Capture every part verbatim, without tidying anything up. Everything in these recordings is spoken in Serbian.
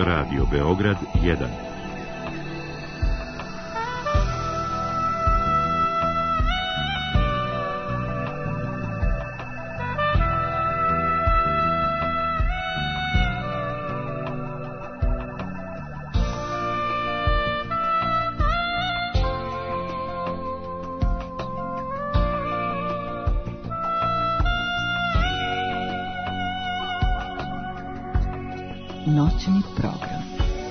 Radio Beograd jedan. Noćni program.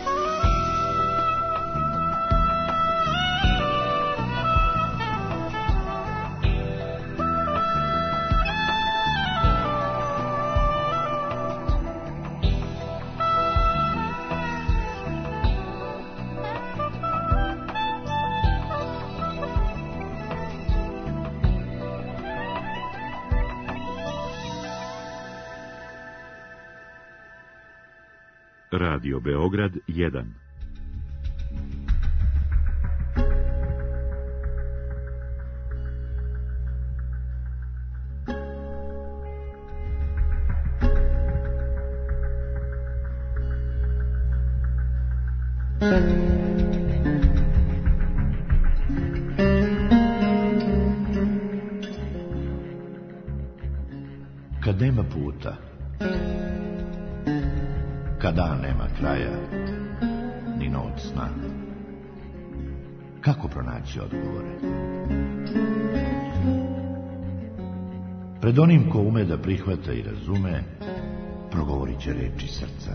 Radio Beograd jedan. Kad nema puta, kada nema kraja, ni noć sna, kako pronaći odgovore? Pred onim ko ume da prihvata i razume, progovorit će reči srca.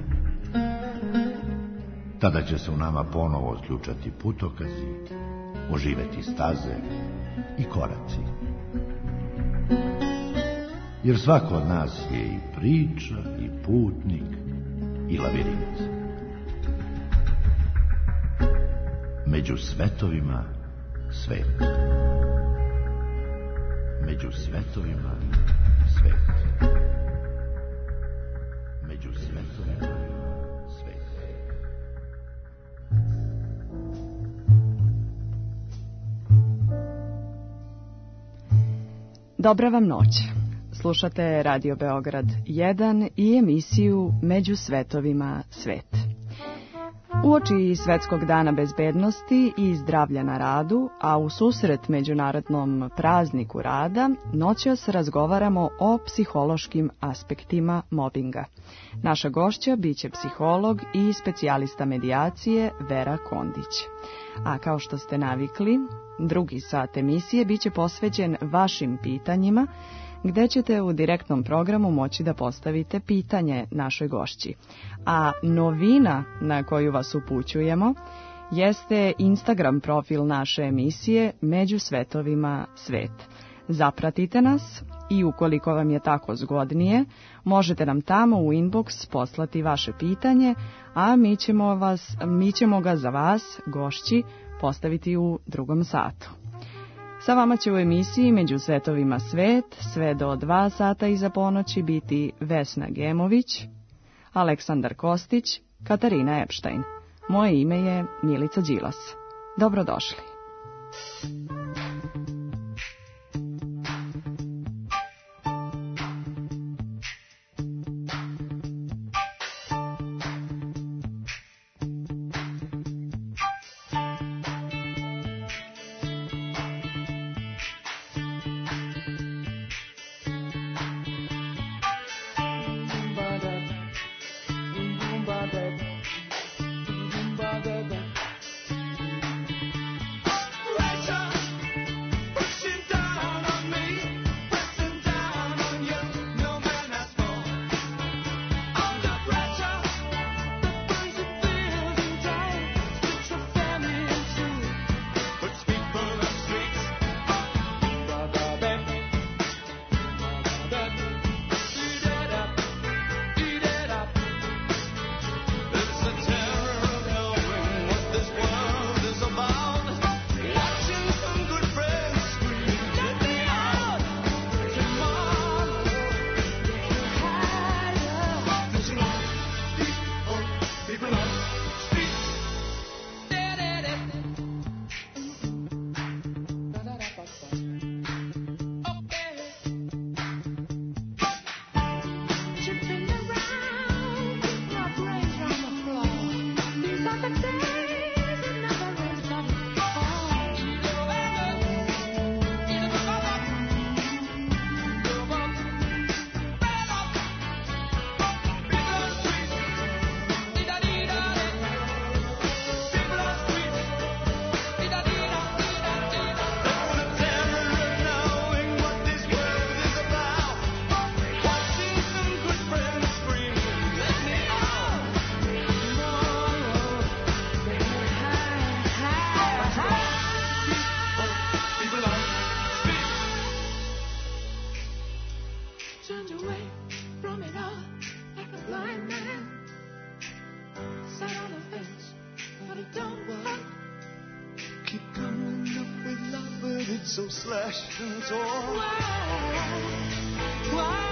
Tada će se u nama ponovo odključati putokazi, oživeti staze i koraci. Jer svako od nas je i priča, i putnik, i lavirint. Među svetovima svet. Među svetovima svet. Među svetovima svet. Dobra vam noć. Slušate Radio Beograd jedan i emisiju Među svetovima svet. Uoči Svetskog dana bezbednosti i zdravlja na radu, a u susret Međunarodnom prazniku rada, noćas razgovaramo o psihološkim aspektima mobinga. Naša gošća biće psiholog i specijalista medijacije Vera Kondić. A kao što ste navikli, drugi sat emisije biće posvećen vašim pitanjima, gde ćete u direktnom programu moći da postavite pitanje našoj gošći. A novina na koju vas upućujemo jeste Instagram profil naše emisije Među svetovima svet. Zapratite nas i ukoliko vam je tako zgodnije, možete nam tamo u inbox poslati vaše pitanje, a mi ćemo, vas, mi ćemo ga za vas, gošći, postaviti u drugom satu. Sa vama će u emisiji Među svetovima svet sve do dva sata iza ponoći biti Vesna Gemović, Aleksandar Kostić, Katarina Epštajn. Moje ime je Milica Đilas. Dobrodošli. Pressure! turned away from it all like a blind man. Sat on the fence, but it don't work. Keep coming up with love, but it's so slashed and torn. Why? Why?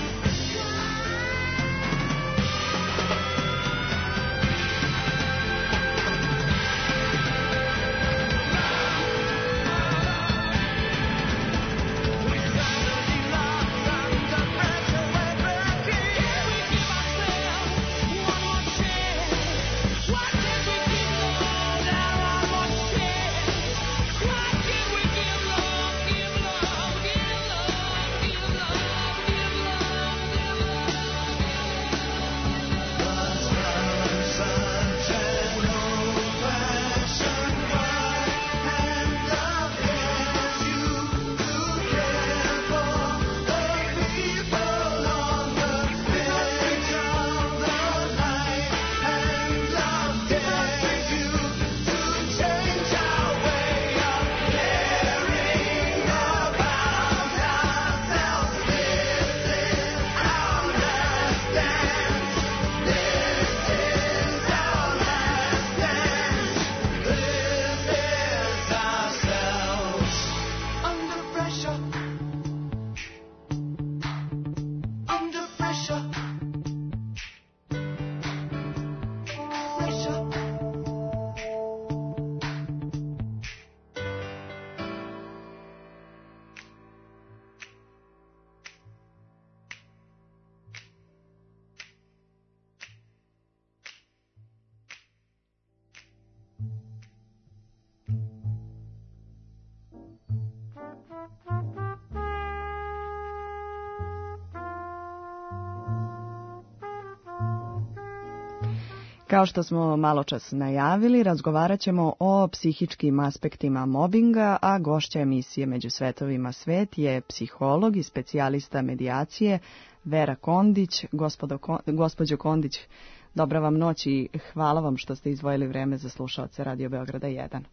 Kao što smo maločas najavili, razgovarat ćemo o psihičkim aspektima mobinga, a gošća emisije Među svetovima svet je psiholog i specijalista medijacije Vera Kondić. Gospodo, gospođo Kondić, dobra vam noć i hvala vam što ste izdvojili vreme za slušaoce Radio Beograda jedan.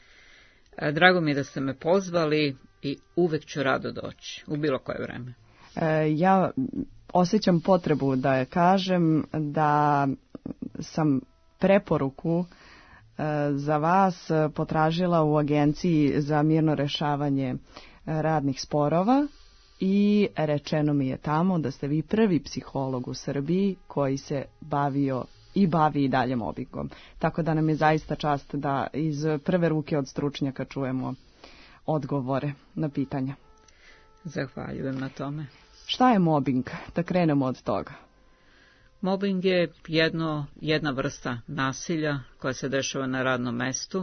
Drago mi je da ste me pozvali i uvek ću rado doći, u bilo koje vreme. Ja osjećam potrebu da kažem da sam preporuku za vas potražila u Agenciji za mirno rešavanje radnih sporova i rečeno mi je tamo da ste vi prvi psiholog u Srbiji koji se bavio i bavi i dalje mobingom. Tako da nam je zaista čast da iz prve ruke od stručnjaka čujemo odgovore na pitanja. Zahvaljujem na tome. Šta je mobbing? Da krenemo od toga. Mobbing je jedno, jedna vrsta nasilja koja se dešava na radnom mestu.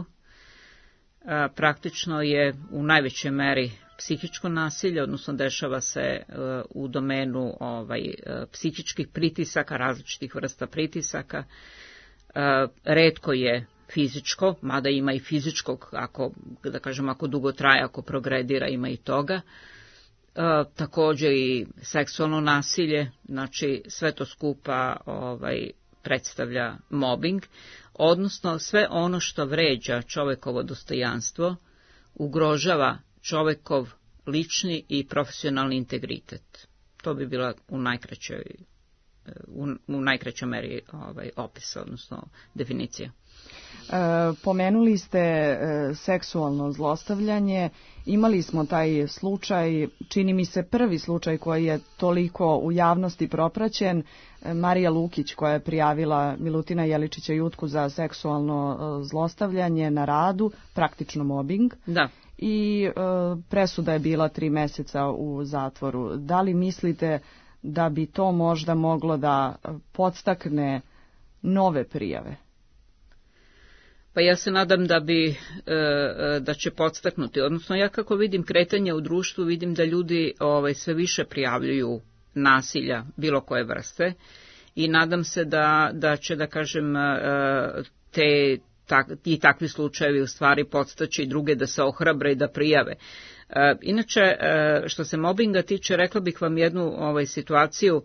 E, praktično je u najvećoj meri psihičko nasilje, odnosno dešava se e, u domenu ovaj, e, psihičkih pritisaka, različitih vrsta pritisaka. E, retko je fizičko, mada ima i fizičkog, ako, da kažem, ako dugo traje, ako progredira, ima i toga. E, također i seksualno nasilje, znači sve to skupa ovaj, predstavlja mobbing, odnosno sve ono što vređa čovekovo dostojanstvo, ugrožava čovekov lični i profesionalni integritet. To bi bila u najkraćoj, u, u najkraćoj meri ovaj, opis, odnosno definicija. E, pomenuli ste e, seksualno zlostavljanje. Imali smo taj slučaj, čini mi se prvi slučaj koji je toliko u javnosti propraćen, e, Marija Lukić koja je prijavila Milutina Jeličića Jutku za seksualno e, zlostavljanje na radu, praktično mobbing. Da. I e, presuda je bila tri meseca u zatvoru. Da li mislite da bi to možda moglo da podstakne nove prijave? Pa ja se nadam da bi, da će podstaknuti, odnosno ja kako vidim kretanje u društvu, vidim da ljudi ovaj, sve više prijavljuju nasilja bilo koje vrste i nadam se da, da će, da kažem, te, tak, ti takvi slučajevi u stvari podstaći i druge da se ohrabre i da prijave. Inače, što se mobinga tiče, rekla bih vam jednu ovaj, situaciju.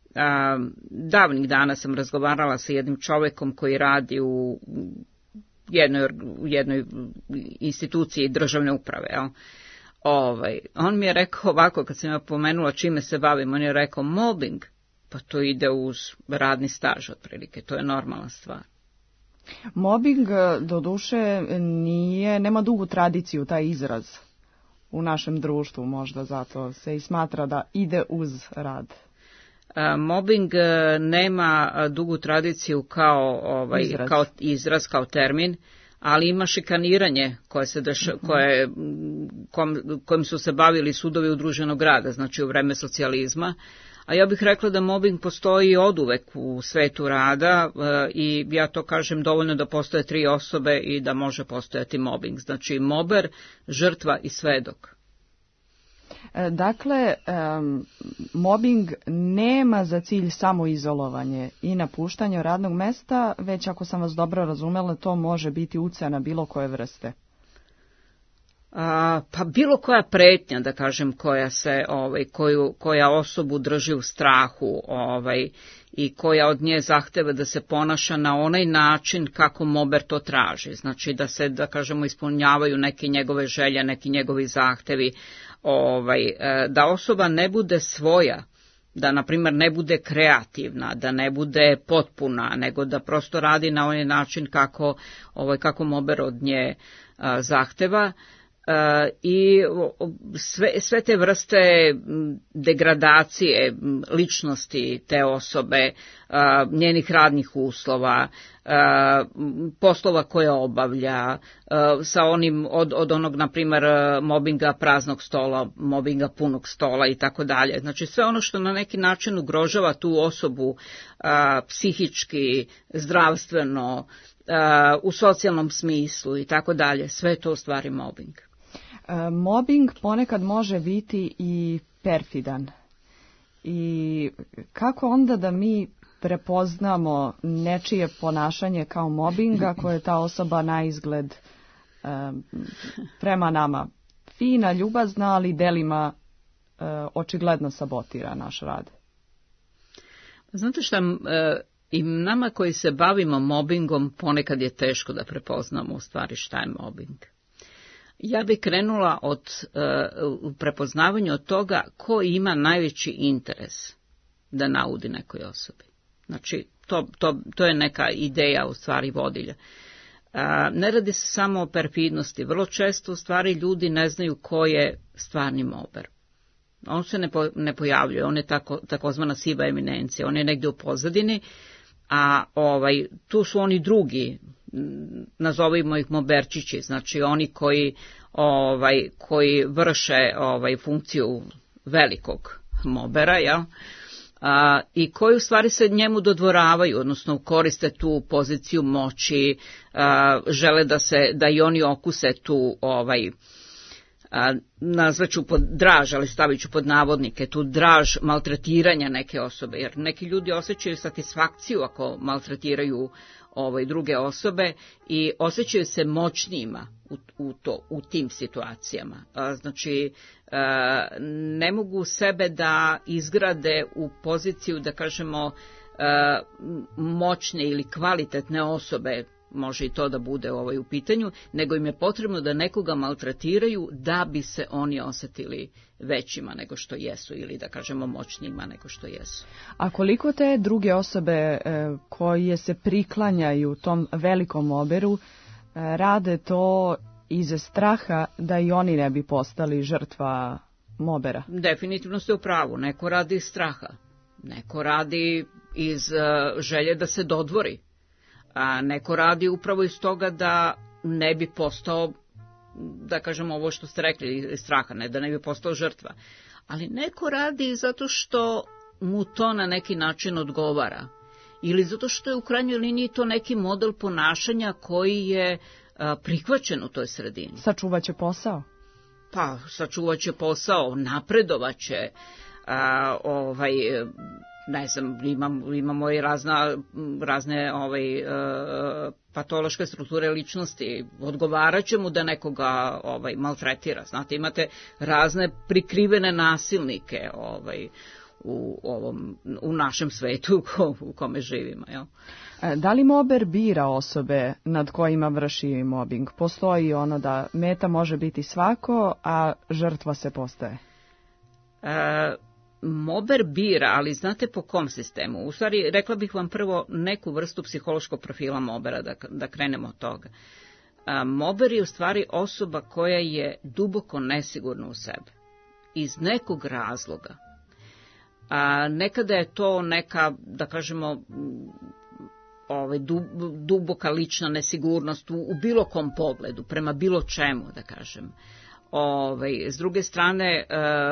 Davnih dana sam razgovarala sa jednim čovekom koji radi u jednoj, u jednoj instituciji državne uprave, jel? Ovaj, on mi je rekao ovako, kad sam ja pomenula čime se bavim, on je rekao mobbing, pa to ide uz radni staž otprilike, to je normalna stvar. Mobbing, doduše, nije, nema dugu tradiciju taj izraz u našem društvu, možda zato se i smatra da ide uz rad. A, mobbing nema dugu tradiciju kao, ovaj, izraz. kao izraz, kao termin, ali ima šikaniranje koje se deša, koje, kom, kojim su se bavili sudovi udruženog rada, znači u vreme socijalizma. A ja bih rekla da mobbing postoji oduvek u svetu rada e, i ja to kažem dovoljno da postoje tri osobe i da može postojati mobbing. Znači mober, žrtva i svedok. Dakle, um, mobbing nema za cilj samo izolovanje i napuštanje radnog mesta, već ako sam vas dobro razumela, to može biti ucena bilo koje vrste. A, pa bilo koja pretnja, da kažem, koja se ovaj koju koja osobu drži u strahu, ovaj i koja od nje zahteva da se ponaša na onaj način kako mober to traži. Znači da se, da kažemo, ispunjavaju neke njegove želje, neki njegovi zahtevi, ovaj da osoba ne bude svoja, da na primjer ne bude kreativna, da ne bude potpuna, nego da prosto radi na onaj način kako ovaj kako mober od nje a, zahteva. Uh, i sve, sve te vrste degradacije ličnosti te osobe, uh, njenih radnih uslova, uh, poslova koje obavlja, uh, sa onim od, od onog, na primjer, mobinga praznog stola, mobinga punog stola i tako dalje. Znači sve ono što na neki način ugrožava tu osobu uh, psihički, zdravstveno, uh, u socijalnom smislu i tako dalje, sve je to u stvari mobing. Mobbing ponekad može biti i perfidan. I kako onda da mi prepoznamo nečije ponašanje kao mobbinga koje je ta osoba na izgled um, prema nama fina, ljubazna, ali delima uh, očigledno sabotira naš rad? Znate šta, uh, i nama koji se bavimo mobbingom ponekad je teško da prepoznamo u stvari šta je mobbing. Ja bih krenula od uh, prepoznavanja od toga ko ima najveći interes da naudi nekoj osobi. Znači, to, to, to je neka ideja u stvari vodilja. Uh, ne radi se samo o perfidnosti. Vrlo često u stvari ljudi ne znaju ko je stvarni mober. On se ne, po, ne pojavljuje, on je tako, takozvana siva eminencija, on je negdje u pozadini, a ovaj, tu su oni drugi, nazovimo ih moberčići, znači oni koji ovaj koji vrše ovaj funkciju velikog mobera, jel? A, i koji u stvari se njemu dodvoravaju, odnosno koriste tu poziciju moći, a, žele da se da i oni okuse tu ovaj a, nazvaću pod draž, ali stavit ću pod navodnike, tu draž maltretiranja neke osobe, jer neki ljudi osjećaju satisfakciju ako maltretiraju ovaj druge osobe i osjećaju se moćnijima u, u to u tim situacijama. A, znači a, ne mogu sebe da izgrade u poziciju, da kažemo, a, moćne ili kvalitetne osobe, može i to da bude ovaj u pitanju, nego im je potrebno da nekoga maltretiraju da bi se oni osjetili većima nego što jesu, ili da kažemo moćnijima nego što jesu. A koliko te druge osobe e, koje se priklanjaju tom velikom moberu e, rade to iz straha da i oni ne bi postali žrtva mobera? Definitivno ste u pravu, neko radi iz straha, neko radi iz uh, želje da se dodvori, a neko radi upravo iz toga da ne bi postao, da kažem ovo što ste rekli, iz straha, ne da ne bi postao žrtva. Ali neko radi zato što mu to na neki način odgovara. Ili zato što je u krajnjoj liniji to neki model ponašanja koji je a, prihvaćen u toj sredini. Sačuvaće posao? Pa, sačuvaće posao, napredovaće, a, ovaj... ne znam, imam, imamo i razna, razne ovaj, uh, patološke strukture ličnosti, odgovarat će mu da nekoga ovaj, maltretira. Znate, imate razne prikrivene nasilnike ovaj, u ovom u našem svetu u kome živimo, jel? Da li mober bira osobe nad kojima vrši mobing? Postoji ono da meta može biti svako, a žrtva se postaje? E, mober bira, ali znate po kom sistemu? U stvari, rekla bih vam prvo neku vrstu psihološkog profila mobera, da, da krenemo od toga. E, mober je u stvari osoba koja je duboko nesigurna u sebe. Iz nekog razloga. A, nekada je to neka, da kažemo, ovaj, duboka lična nesigurnost u, u bilo kom pogledu, prema bilo čemu, da kažem. Ovaj, s druge strane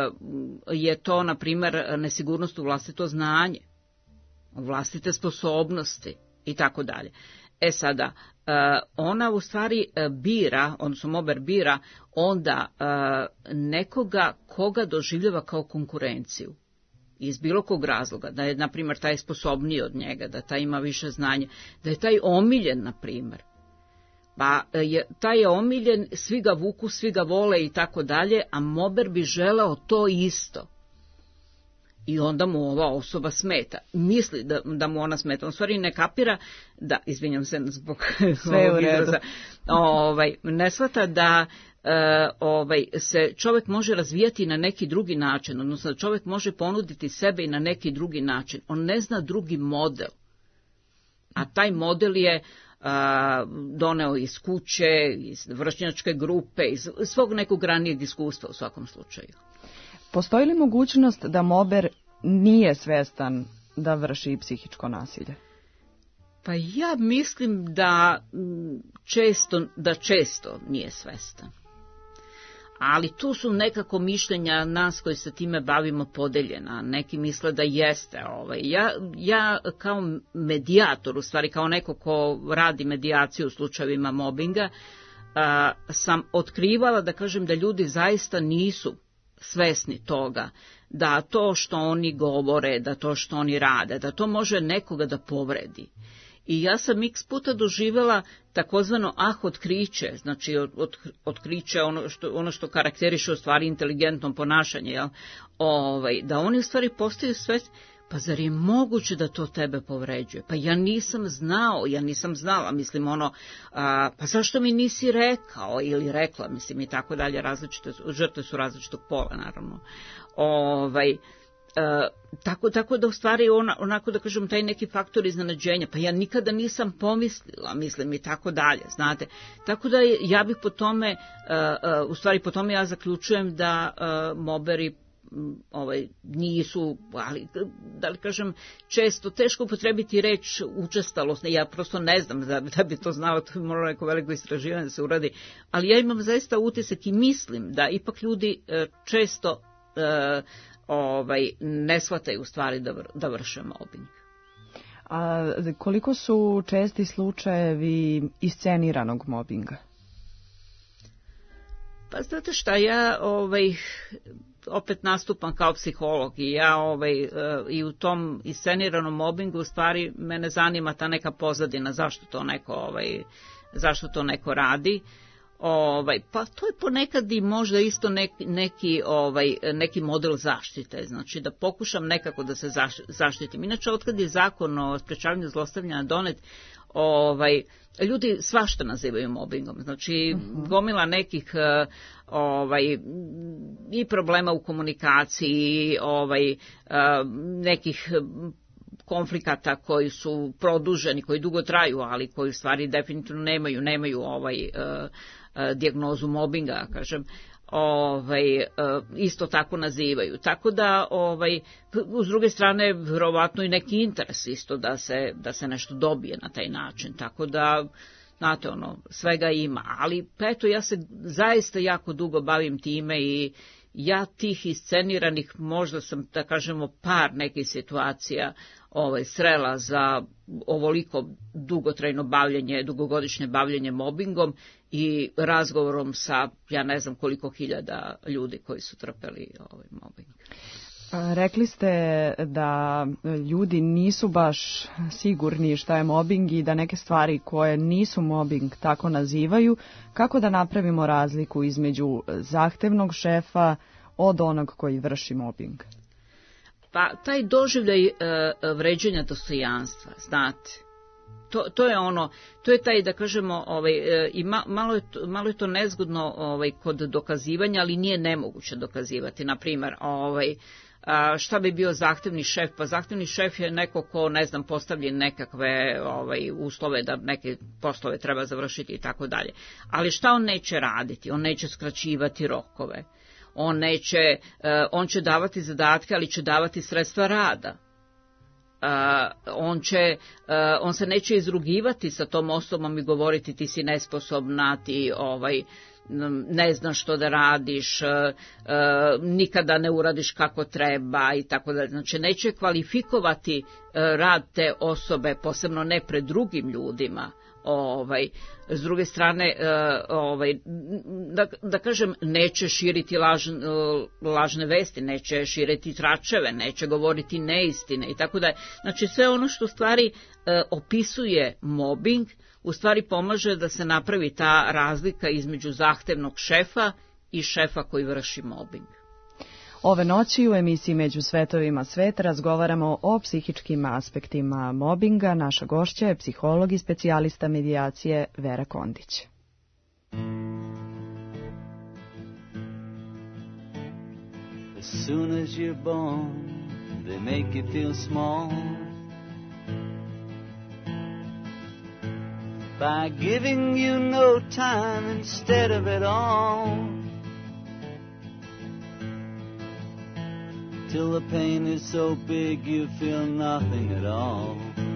je to, na primjer, nesigurnost u vlastito znanje, u vlastite sposobnosti i tako dalje. E sada, ona u stvari bira, odnosno mober bira, onda nekoga koga doživljava kao konkurenciju. Iz bilo kog razloga, da je, na primjer, taj sposobniji od njega, da taj ima više znanja, da je taj omiljen, na primjer. Pa je, taj je omiljen, svi ga vuku, svi ga vole i tako dalje, a mober bi želeo to isto. I onda mu ova osoba smeta. Misli da, da mu ona smeta. On stvari ne kapira, da, izvinjam se zbog sve u redu. Ovaj, ne shvata da e, ovaj, se čovjek može razvijati na neki drugi način, odnosno da čovjek može ponuditi sebe i na neki drugi način. On ne zna drugi model. A taj model je a, doneo iz kuće, iz vršnjačke grupe, iz svog nekog ranijeg iskustva u svakom slučaju. Postoji li mogućnost da mober nije svestan da vrši psihičko nasilje? Pa ja mislim da često, da često nije svestan. Ali tu su nekako mišljenja nas koji se time bavimo podeljena. Neki misle da jeste. Ovaj. Ja, ja kao medijator, u stvari kao neko ko radi medijaciju u slučajevima mobinga, a, sam otkrivala, da kažem, da ljudi zaista nisu svesni toga, da to što oni govore, da to što oni rade, da to može nekoga da povredi. I ja sam x puta doživjela takozvano ah otkriće, znači od, od, otkriće ono što, ono što karakteriše u stvari inteligentno ponašanje, jel? Ovaj, da oni u stvari postaju svesni, pa zar je moguće da to tebe povređuje? Pa ja nisam znao, ja nisam znala, mislim ono, a, pa zašto mi nisi rekao ili rekla, mislim i tako dalje, različite, žrtve su različitog pola, naravno. Ovaj, a, tako, tako da u stvari ona, onako da kažem taj neki faktor iznenađenja, pa ja nikada nisam pomislila, mislim i tako dalje, znate. Tako da ja bih po tome, a, a, u stvari po tome ja zaključujem da a, moberi ovaj, nisu, ali da li kažem, često teško upotrebiti reč učestalost, ja prosto ne znam da, da bi to znalo, to bi moralo neko veliko istraživanje da se uradi, ali ja imam zaista utisak i mislim da ipak ljudi često e, ovaj, ne shvataju u stvari da, da vrše mobbing. A koliko su česti slučajevi isceniranog mobinga? Pa znate šta, ja ovaj, opet nastupam kao psiholog i ja ovaj, i u tom isceniranom mobingu u stvari mene zanima ta neka pozadina, zašto to neko, ovaj, zašto to neko radi. Ovaj, pa to je ponekad i možda isto neki, neki, ovaj, neki model zaštite, znači da pokušam nekako da se zaštitim. Inače, otkad je zakon o sprečavanju zlostavljanja donet, ovaj, ljudi svašta nazivaju mobingom, znači uh-huh. gomila nekih ovaj, i problema u komunikaciji, ovaj, nekih konflikata koji su produženi, koji dugo traju, ali koji u stvari definitivno nemaju, nemaju ovaj, dijagnozu mobinga, kažem, ovaj, isto tako nazivaju. Tako da, ovaj, s druge strane, vjerovatno i neki interes isto da se, da se nešto dobije na taj način. Tako da, znate, ono, svega ima. Ali, eto, ja se zaista jako dugo bavim time i ja tih isceniranih, možda sam, da kažemo, par nekih situacija ovaj, srela za ovoliko dugotrajno bavljenje, dugogodišnje bavljenje mobingom i razgovorom sa, ja ne znam koliko hiljada ljudi koji su trpeli ovaj mobing. Rekli ste da ljudi nisu baš sigurni šta je mobing i da neke stvari koje nisu mobing tako nazivaju. Kako da napravimo razliku između zahtevnog šefa od onog koji vrši mobing? Pa taj doživljaj uh, vređanja dostojanstva, znate, to, to je ono, to je taj, da kažemo, ovaj, i ma, malo, je to, malo je to nezgodno ovaj, kod dokazivanja, ali nije nemoguće dokazivati. Naprimjer, ovaj, šta bi bio zahtevni šef? Pa zahtevni šef je neko ko, ne znam, postavlja nekakve ovaj, uslove da neke poslove treba završiti i tako dalje. Ali šta on neće raditi? On neće skraćivati rokove. On neće, on će davati zadatke, ali će davati sredstva rada. On će, on se neće izrugivati sa tom osobom i govoriti ti si nesposobna, ti ovaj, ne znaš što da radiš, nikada ne uradiš kako treba i tako dalje. Znači neće kvalifikovati rad te osobe, posebno ne pred drugim ljudima. Ovaj, s druge strane, ovaj, da, da kažem, neće širiti laž, lažne vesti, neće širiti tračeve, neće govoriti neistine i tako da. Znači sve ono što u stvari opisuje mobing, u stvari pomaže da se napravi ta razlika između zahtevnog šefa i šefa koji vrši mobing. Ove noći u emisiji Među svetovima sveta razgovaramo o psihičkim aspektima mobinga. Naša gošća je psiholog i specijalista medijacije Vera Kondić. As soon as you're born, they make you feel small. By giving you no time instead of it all. Till the pain is so big you feel nothing at all.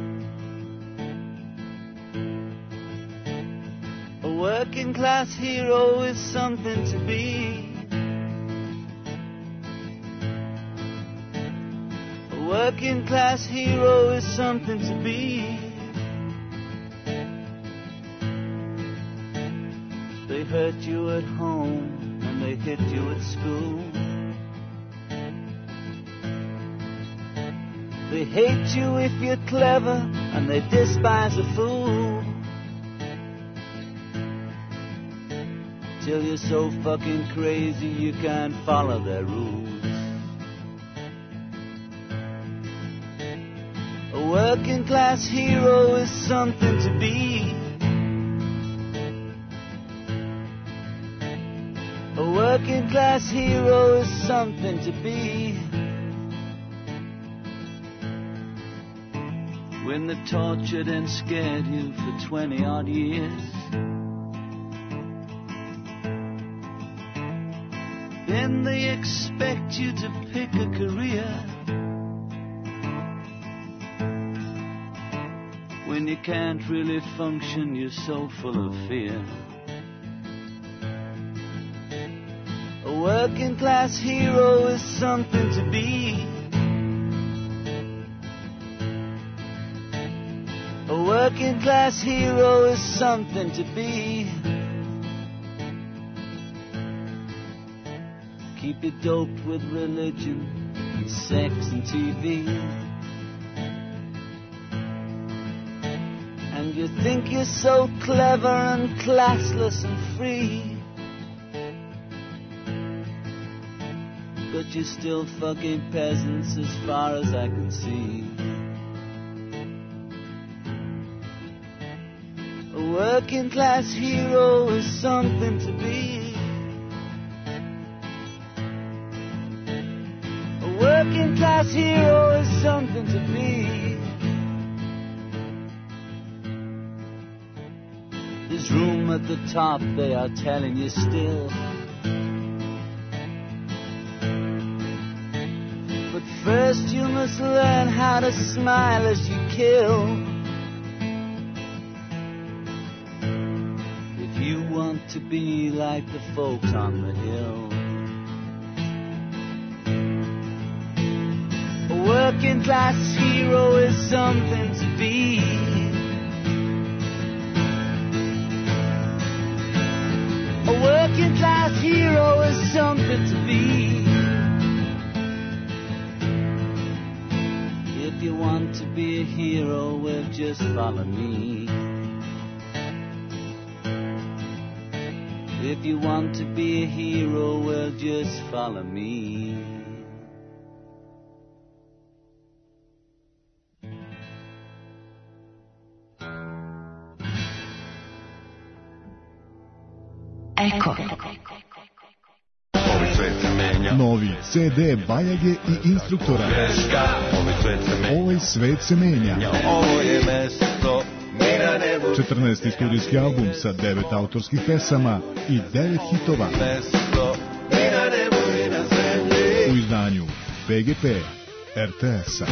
A working class hero is something to be. A working class hero is something to be. They hurt you at home and they hit you at school. They hate you if you're clever, and they despise a fool. Till you're so fucking crazy you can't follow their rules. A working class hero is something to be. A working class hero is something to be. When they tortured and scared you for twenty odd years, then they expect you to pick a career. When you can't really function, you're so full of fear. A working class hero is something to be. A working class hero is something to be. Keep you doped with religion and sex and T V. And you think you're so clever and classless and free. But you're still fucking peasants as far as I can see. A working class hero is something to be. A working class hero is something to be. There's room at the top, they are telling you still. But first you must learn how to smile as you kill. You want to be like the folks on the hill. A working class hero is something to be. A working class hero is something to be. If you want to be a hero, well, just follow me. If you want to be a hero, well, just follow me. Eko. Novi ce de Bajage i Instruktora. Ovaj svet se menja. četrnaesti studijski album sa devet autorskih pesama i devet hitova. U izdanju P G P R T S-a.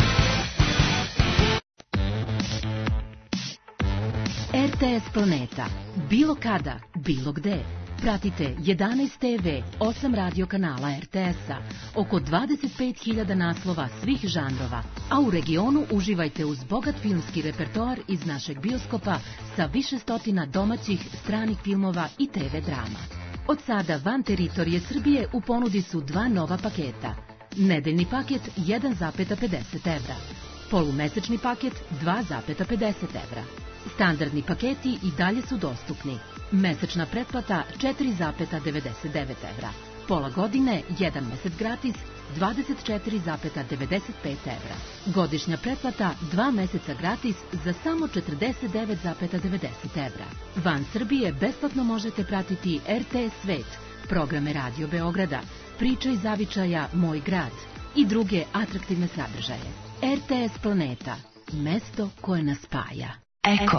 R T S Planeta. Bilo kada, bilo gde. Pratite jedanaest te ve, osam radio kanala R T S-a, oko dvadeset pet hiljada naslova svih žanrova, a u regionu uživajte uz bogat filmski repertoar iz našeg bioskopa sa više stotina domaćih, stranih filmova i te ve drama. Od sada van teritorije Srbije u ponudi su dva nova paketa. Nedeljni paket jedan zarez pedeset evra, polumesečni paket dva zarez pedeset evra. Standardni paketi i dalje su dostupni. Mesečna pretplata četiri zarez devedeset devet evra. Pola godine, jedan mesec gratis, dvadeset četiri zarez devedeset pet evra. Godišnja pretplata, dva meseca gratis za samo četrdeset devet zarez devedeset evra. Van Srbije besplatno možete pratiti R T S Svet, programe Radio Beograda, Priča iz zavičaja Moj grad i druge atraktivne sadržaje. R T S Planeta, mesto koje nas spaja. Eko.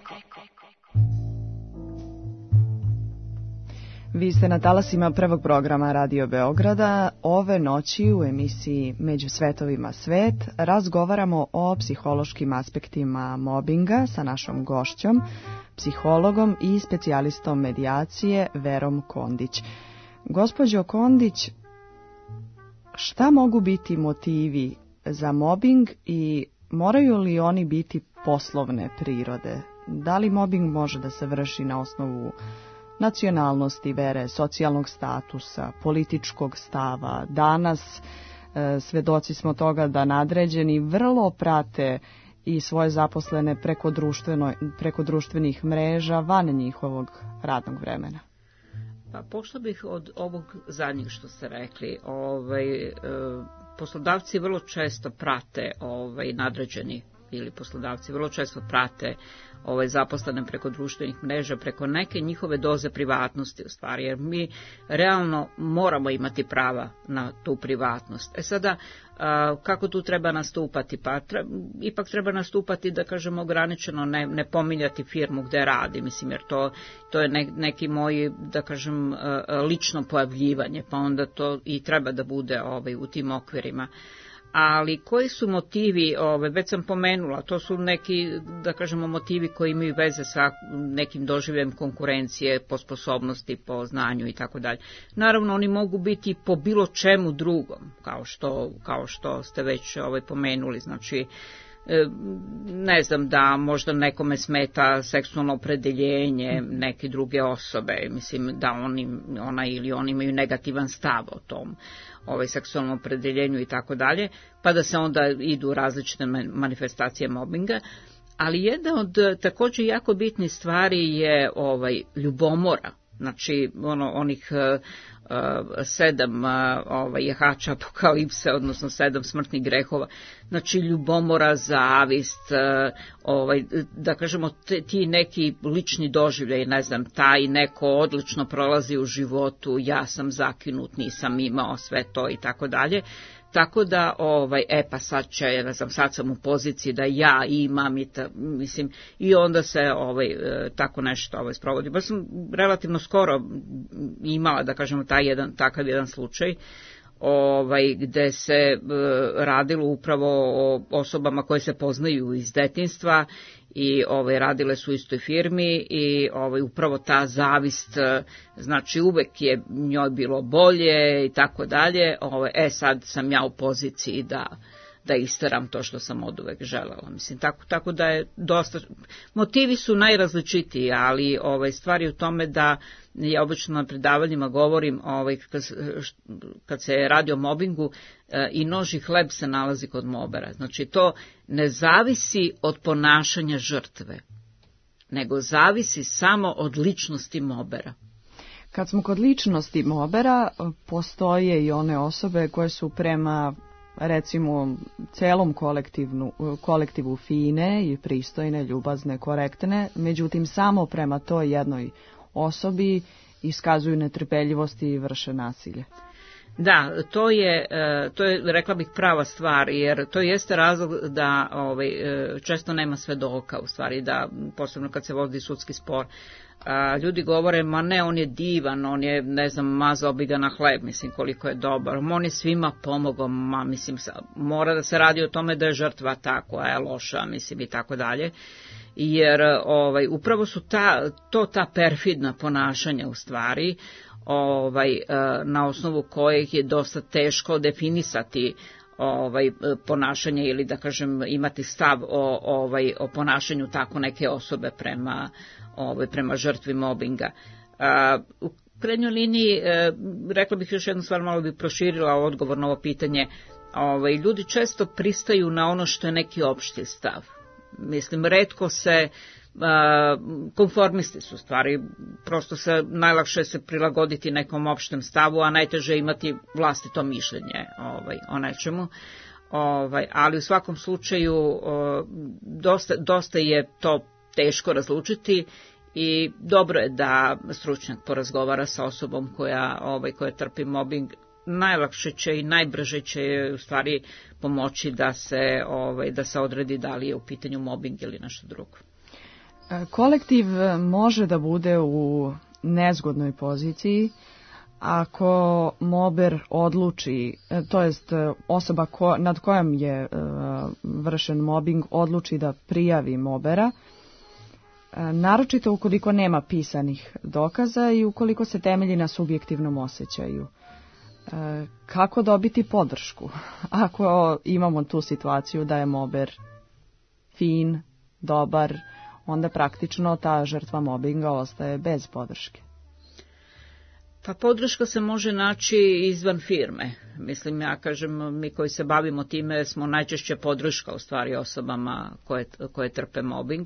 Vi ste na talasima prvog programa Radio Beograda. Ove noći u emisiji Među svetovima svet razgovaramo o psihološkim aspektima mobinga sa našom gošćom, psihologom i specijalistom medijacije Verom Kondić. Gospođo Kondić, šta mogu biti motivi za mobing i moraju li oni biti poslovne prirode? Da li mobing može da se vrši na osnovu nacionalnosti, vere, socijalnog statusa, političkog stava? Danas e, svedoci smo toga da nadređeni vrlo prate i svoje zaposlene preko, preko društvenih mreža van njihovog radnog vremena. Pa pošto bih od ovog zadnjeg što ste rekli, ovaj, e, poslodavci vrlo često prate ovaj, nadređeni ili poslodavci vrlo često prate ovaj, zaposlene preko društvenih mreža, preko neke njihove doze privatnosti u stvari, jer mi realno moramo imati prava na tu privatnost. E sada, a, kako tu treba nastupati? Pa treba, ipak treba nastupati, da kažemo, ograničeno, ne, ne pominjati firmu gde radi, mislim, jer to, to je ne, neki moji, da kažem, lično pojavljivanje, pa onda to i treba da bude ovaj, u tim okvirima. Ali koji su motivi, ove, već sam pomenula, to su neki, da kažemo, motivi koji imaju veze sa nekim doživljajem konkurencije, po sposobnosti, po znanju i tako dalje. Naravno, oni mogu biti po bilo čemu drugom, kao što, kao što ste već ovaj, pomenuli, znači, ne znam, da možda nekome smeta seksualno opredeljenje neke druge osobe, mislim da oni, ona ili oni imaju negativan stav o tom ovaj, seksualnom opredeljenju i tako dalje, pa da se onda idu različite manifestacije mobinga. Ali jedna od također jako bitnih stvari je ovaj, ljubomora, znači ono, onih uh, sedam uh, ovaj, jahača apokalipse, odnosno sedam smrtnih grehova, znači ljubomora, zavist, uh, ovaj, da kažemo te, ti neki lični doživljaj, ne znam, taj neko odlično prolazi u životu, ja sam zakinut, nisam imao sve to i tako dalje. Tako da, ovaj, e pa sad će, ne znam, sad sam u poziciji da ja imam i ta, mislim, i onda se ovaj, tako nešto ovaj, sprovodi. Baš sam relativno skoro imala, da kažemo, taj jedan, takav jedan slučaj, ovaj, gde se e, radilo upravo o osobama koje se poznaju iz detinjstva i ovaj, radile su u istoj firmi i ovaj, upravo ta zavist, znači uvek je njoj bilo bolje i tako dalje, ovaj, e sad sam ja u poziciji da, da isteram to što sam od uvek želela. Mislim, tako, tako da je dosta, motivi su najrazličitiji, ali ovaj, stvari u tome da ja obično na predavanjima govorim, ovaj, kad, kad se radi o mobingu, i nož i hleb se nalazi kod mobera. Znači to ne zavisi od ponašanja žrtve, nego zavisi samo od ličnosti mobera. Kad smo kod ličnosti mobera, postoje i one osobe koje su prema, recimo, celom kolektivu fine i pristojne, ljubazne, korektne, međutim samo prema toj jednoj osobi iskazuju netrpeljivost i vrše nasilje. Da, to je, to je, rekla bih, prava stvar, jer to jeste razlog da ovaj, često nema svedoka, u stvari, da, posebno kad se vodi sudski spor, ljudi govore, ma ne, on je divan, on je, ne znam, mazao bi ga na hleb, mislim, koliko je dobar, on je svima pomogao, ma, mislim, mora da se radi o tome da je žrtva ta koja je loša, mislim, i tako dalje. Jer ovaj, upravo su ta, to ta perfidna ponašanja, u stvari, ovaj, na osnovu kojih je dosta teško definisati ovaj, ponašanje ili, da kažem, imati stav o, ovaj, o ponašanju tako neke osobe prema, ovaj, prema žrtvi mobinga. U krajnjoj liniji, rekla bih još jednu stvar, malo bih proširila odgovor na ovo pitanje, ovaj, ljudi često pristaju na ono što je neki opšti stav. Mislim, retko se, uh, konformisti su stvari, prosto se najlakše se prilagoditi nekom opštem stavu, a najteže imati vlastito mišljenje ovaj, o nečemu. Ovaj, ali u svakom slučaju uh, dosta, dosta je to teško razlučiti i dobro je da stručnjak porazgovara sa osobom koja, ovaj, koja trpi mobbing. Najlakše će i najbrže će u stvari pomoći da se, ovaj, da se odredi da li je u pitanju mobbing ili nešto drugo. Kolektiv može da bude u nezgodnoj poziciji ako mober odluči, to jest osoba ko, nad kojom je uh, vršen mobbing odluči da prijavi mobera, uh, naročito ukoliko nema pisanih dokaza i ukoliko se temelji na subjektivnom osjećaju. Kako dobiti podršku ako imamo tu situaciju da je mober fin, dobar, onda praktično ta žrtva mobinga ostaje bez podrške. Pa podrška se može naći izvan firme. Mislim, ja kažem, mi koji se bavimo time smo najčešće podrška u stvari osobama koje, koje trpe mobbing.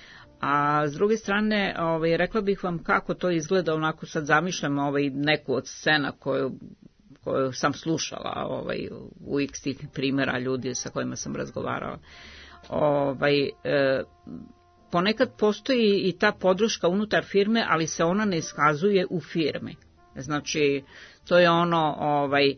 A s druge strane, ovaj, rekla bih vam kako to izgleda, onako sad zamišljam ovaj, neku od scena koju koju sam slušala ovaj, u x tih primjera ljudi sa kojima sam razgovarala. Ovaj, e, ponekad postoji i ta podrška unutar firme, ali se ona ne iskazuje u firmi. Znači, to je ono, ovaj,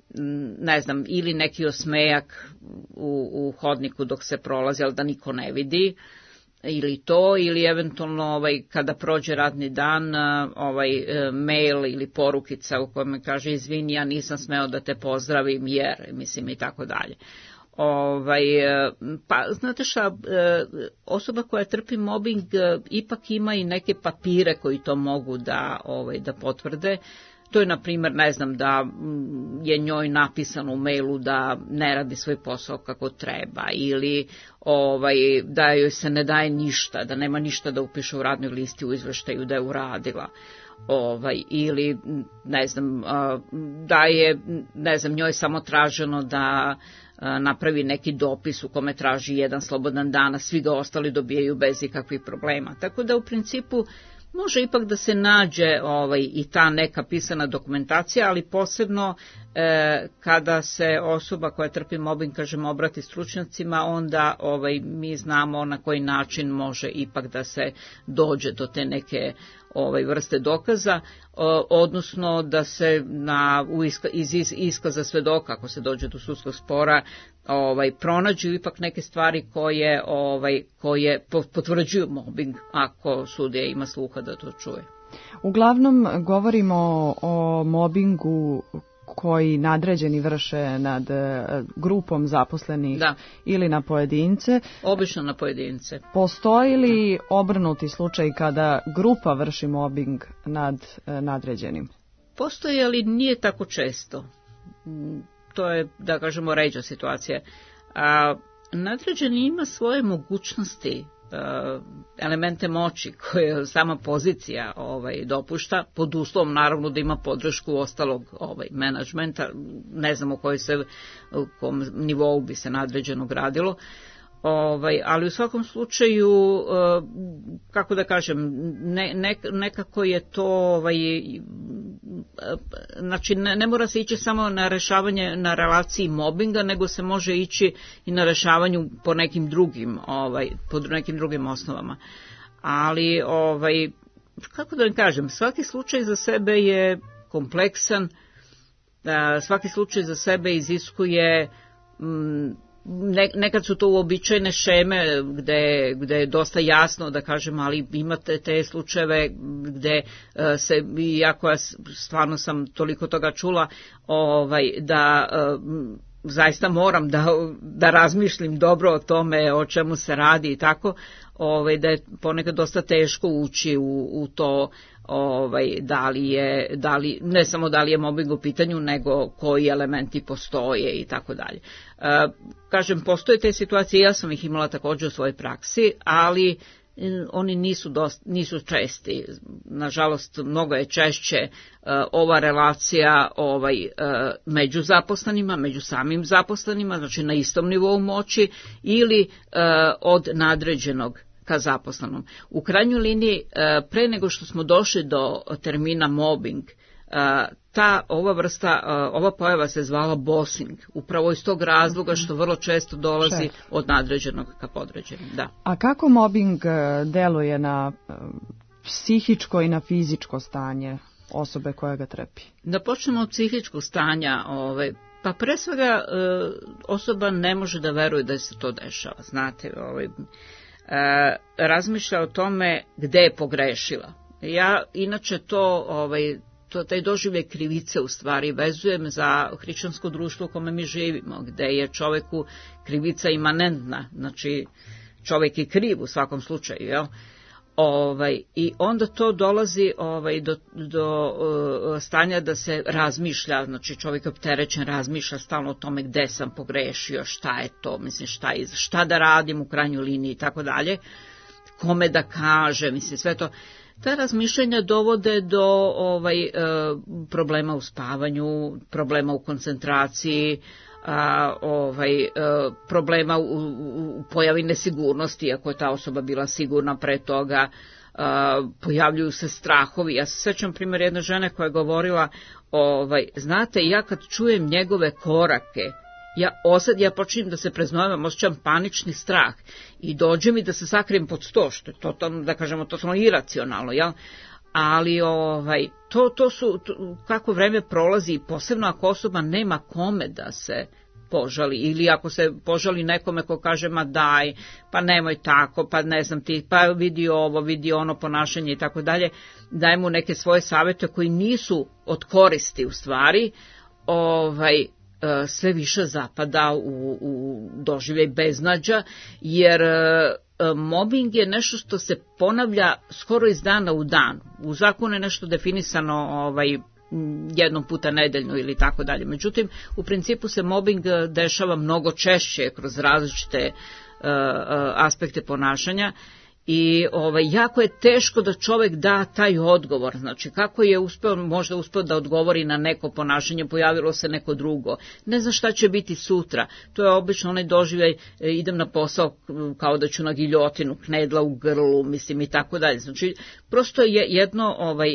ne znam, ili neki osmejak u, u hodniku dok se prolazi, ali da niko ne vidi, ili to, ili eventualno ovaj, kada prođe radni dan, ovaj, mail ili porukica u kojem kaže izvini, ja nisam smeo da te pozdravim jer, mislim, i tako dalje. Ovaj, pa, znate šta, osoba koja trpi mobbing ipak ima i neke papire koji to mogu da, ovaj, da potvrde. To je, na primjer, ne znam, da je njoj napisano u mailu da ne radi svoj posao kako treba ili ovaj, da joj se ne daje ništa, da nema ništa da upiše u radnoj listi u izveštaju da je uradila. Ovaj, ili, ne znam, da je, ne znam, njoj samo traženo da napravi neki dopis u kome traži jedan slobodan dan, a svi ga ostali dobijaju bez ikakvih problema. Tako da u principu može ipak da se nađe ovaj, i ta neka pisana dokumentacija, ali posebno e, kada se osoba koja trpi mobbing, kažem, obrati stručnjacima, onda ovaj, mi znamo na koji način može ipak da se dođe do te neke ovaj, vrste dokaza, o, odnosno da se na, u iska, iz, iz iskaza svedoka, ako se dođe do sudskog spora, ovaj, pronađu ipak neke stvari koje, ovaj, koje potvrđuju mobbing, ako sudija ima sluha da to čuje. Uglavnom govorimo o mobbingu koji nadređeni vrše nad grupom zaposlenih, da, ili na pojedince. Obično na pojedince. Postoji li obrnuti slučaj kada grupa vrši mobbing nad nadređenim? Postoji, ali nije tako često. To je, da kažemo, ređa situacija. A, nadređeni ima svoje mogućnosti, elemente moći koje sama pozicija ovaj, dopušta, pod uslovom naravno da ima podršku ostalog ovaj, menadžmenta, ne znam u kojoj se, u kom nivou bi se nadređenog radilo. Ovaj, ali u svakom slučaju, kako da kažem, ne, ne, nekako je to, ovaj, znači ne, ne mora se ići samo na rešavanje na relaciji mobinga, nego se može ići i na rešavanju po nekim drugim, ovaj, po nekim drugim osnovama. Ali ovaj, kako da vam kažem, svaki slučaj za sebe je kompleksan, svaki slučaj za sebe iziskuje, nekad su to uobičajene šeme gde, gde je dosta jasno da kažem, ali imate te slučajeve gde se, iako ja stvarno sam toliko toga čula, ovaj, da zaista moram da, da razmišljam dobro o tome o čemu se radi i tako, ovaj, da je ponekad dosta teško ući u, u to, ovaj, da li je, da li, ne samo da li je mobbing u pitanju, nego koji elementi postoje i tako dalje. Kažem, postoje te situacije, ja sam ih imala također u svojoj praksi, ali oni nisu, dosta, nisu česti. Nažalost, mnogo je češće uh, ova relacija ovaj, uh, među zaposlenima, među samim zaposlenima, znači na istom nivou moći, ili uh, od nadređenog ka zaposlenom. U krajnjoj liniji, uh, pre nego što smo došli do termina mobbing, uh, ta ova vrsta, uh, ova pojava se zvala bossing, upravo iz tog razloga što vrlo često dolazi Šef. od nadređenog ka podređenom. Da. A kako mobbing deluje na psihičko i na fizičko stanje osobe koja ga trpi? Da počnemo od psihičkog stanja, ovaj, pa pre svega osoba ne može da veruje da se to dešava, znate, ovaj, razmišlja o tome gde je pogrešila. Ja inače to, ovaj, to, taj doživljaj krivice u stvari vezujem za hrišćansko društvo u kome mi živimo, gde je čoveku krivica imanentna, znači čovek je kriv u svakom slučaju, jel? Ovaj, i onda to dolazi ovaj, do, do uh, stanja da se razmišlja, znači čovjek je opterećen, razmišlja stalno o tome gde sam pogrešio, šta je to, mislim šta, je, šta da radim u krajnjoj liniji i tako dalje, kome da kaže, mislim sve to. Ta razmišljanja dovode do ovaj, e, problema u spavanju, problema u koncentraciji, a, ovaj, e, problema u, u pojavi nesigurnosti, ako je ta osoba bila sigurna pre toga, a, pojavljuju se strahovi. Ja se sećam primjer jedne žene koja je govorila, ovaj, znate, ja kad čujem njegove korake, ja osad, ja počinjem da se preznojavam, osjećam panični strah i dođe mi da se sakrijem pod sto, što je totalno, da kažemo, totalno iracionalno, jel? Ali ovaj, to, to su, to, kako vreme prolazi, posebno ako osoba nema kome da se požali, ili ako se požali nekome ko kaže, ma daj, pa nemoj tako, pa ne znam ti, pa vidi ovo, vidi ono ponašanje i tako dalje, daj mu neke svoje savjete koji nisu od koristi u stvari, ovaj, sve više zapada u, u doživljaj beznađa, jer e, mobbing je nešto što se ponavlja skoro iz dana u dan. U zakonu je nešto definisano ovaj, jednom puta nedeljno ili tako dalje. Međutim, u principu se mobbing dešava mnogo češće kroz različite e, aspekte ponašanja. I ovaj, jako je teško da čovjek da taj odgovor, znači kako je uspeo, možda uspeo da odgovori na neko ponašanje, pojavilo se neko drugo, ne zna šta će biti sutra, to je obično onaj doživljaj, idem na posao kao da ću na giljotinu, knedla u grlu, mislim i tako dalje, znači prosto je jedno ovaj,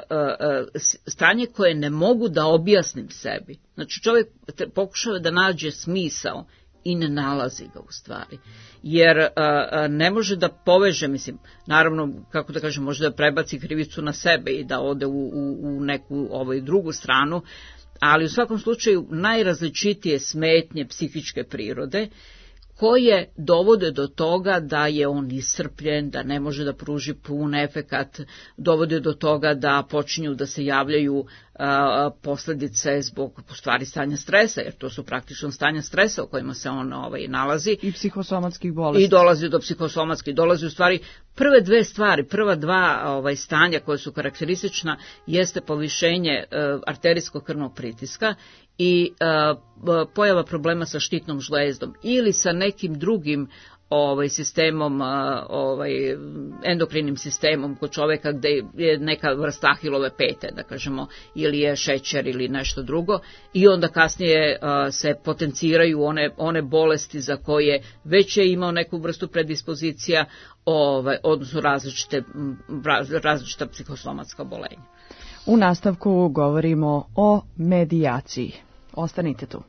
stanje koje ne mogu da objasnim sebi, znači čovjek pokušava da nađe smisao i ne nalazi ga u stvari. Jer a, a, ne može da poveže, mislim, naravno, kako da kažem, može da prebaci krivicu na sebe i da ode u, u, u neku ovaj, drugu stranu, ali u svakom slučaju najrazličitije smetnje psihičke prirode koje dovode do toga da je on iscrpljen, da ne može da pruži pun efekat, dovode do toga da počinju da se javljaju a, posljedice zbog u stvari stanja stresa, jer to su praktično stanja stresa u kojima se on ovaj, nalazi. I psihosomatskih bolesti. I dolazi do psihosomatskih, dolazi u stvari prve dve stvari, prva dva ovaj, stanja koje su karakteristična jeste povišenje uh, arterijskog krvnog pritiska i uh, pojava problema sa štitnom žlezdom ili sa nekim drugim ovaj sistemom, ovaj endokrinim sistemom kod čovjeka gdje je neka vrsta Ahilove pete, da kažemo, ili je šećer ili nešto drugo, i onda kasnije uh, se potenciraju one, one bolesti za koje već je imao neku vrstu predispozicija, ovaj, odnosno različite, različita psihosomatska oboljenja. U nastavku govorimo o medijaciji. Ostanite tu.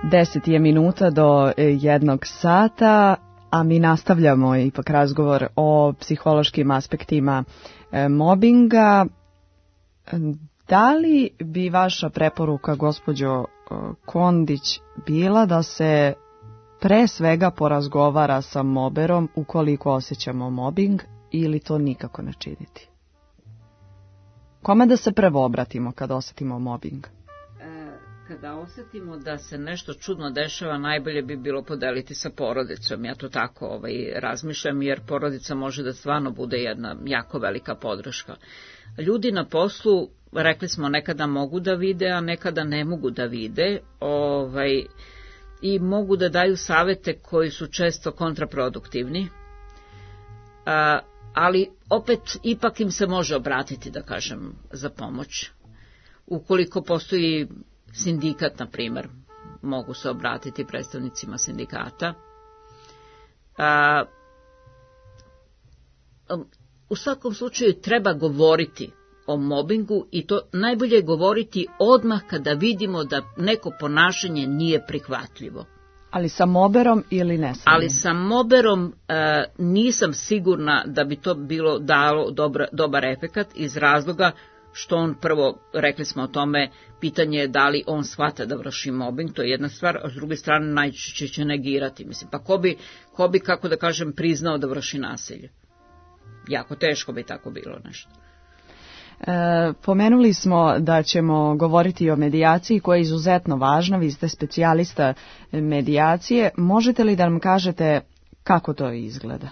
deset je minuta do jednog sata, a mi nastavljamo ipak razgovor o psihološkim aspektima mobinga. Da li bi vaša preporuka, gospođo Kondić, bila da se pre svega porazgovara sa moberom ukoliko osjećamo mobing ili to nikako ne činiti? Kome da se prvo obratimo kada osjetimo mobing? Kada osjetimo da se nešto čudno dešava, najbolje bi bilo podeliti sa porodicom. Ja to tako ovaj, razmišljam, jer porodica može da stvarno bude jedna jako velika podrška. Ljudi na poslu, rekli smo, nekada mogu da vide, a nekada ne mogu da vide, ovaj, i mogu da daju savete koji su često kontraproduktivni, a, ali opet ipak im se može obratiti, da kažem, za pomoć. Ukoliko postoji sindikat, na primjer, mogu se obratiti predstavnicima sindikata. A, u svakom slučaju treba govoriti o mobingu i to najbolje govoriti odmah kada vidimo da neko ponašanje nije prihvatljivo. Ali sa moberom ili ne? Ali sa moberom e, nisam sigurna da bi to bilo dalo dobra, dobar efekat iz razloga što on prvo, rekli smo o tome, pitanje je da li on shvata da vrši mobbing, to je jedna stvar, a s druge strane najčešće će negirati. Mislim, pa ko bi, ko bi, kako da kažem, priznao da vrši nasilje? Jako teško bi tako bilo nešto. E, pomenuli smo da ćemo govoriti o medijaciji koja je izuzetno važna, vi ste specijalista medijacije. Možete li da nam kažete kako to izgleda?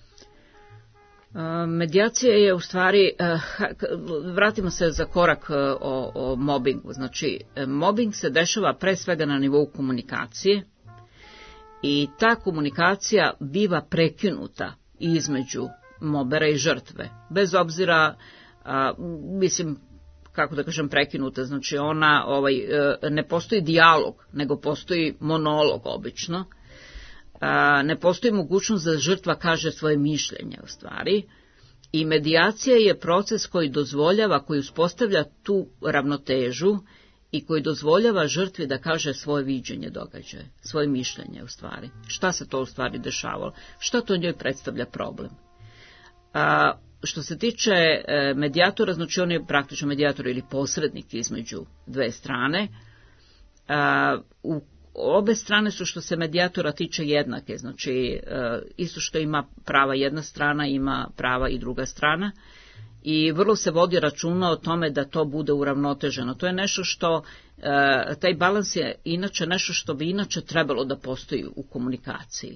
Medijacija je u stvari, vratimo se za korak o, o mobingu, znači mobing se dešava pre svega na nivou komunikacije i ta komunikacija biva prekinuta između mobera i žrtve, bez obzira, a, mislim, kako da kažem prekinuta, znači ona, ovaj, ne postoji dijalog, nego postoji monolog obično. Ne postoji mogućnost da žrtva kaže svoje mišljenje u stvari i medijacija je proces koji dozvoljava, koji uspostavlja tu ravnotežu i koji dozvoljava žrtvi da kaže svoje viđenje događaja, svoje mišljenje u stvari. Šta se to u stvari dešavalo? Šta to njoj predstavlja problem? A, što se tiče e, medijatora, znači on je praktično medijator ili posrednik između dve strane. A, u Obe strane su što se medijatora tiče jednake, znači isto što ima prava jedna strana, ima prava i druga strana i vrlo se vodi računa o tome da to bude uravnoteženo. To je nešto što, taj balans je inače nešto što bi inače trebalo da postoji u komunikaciji.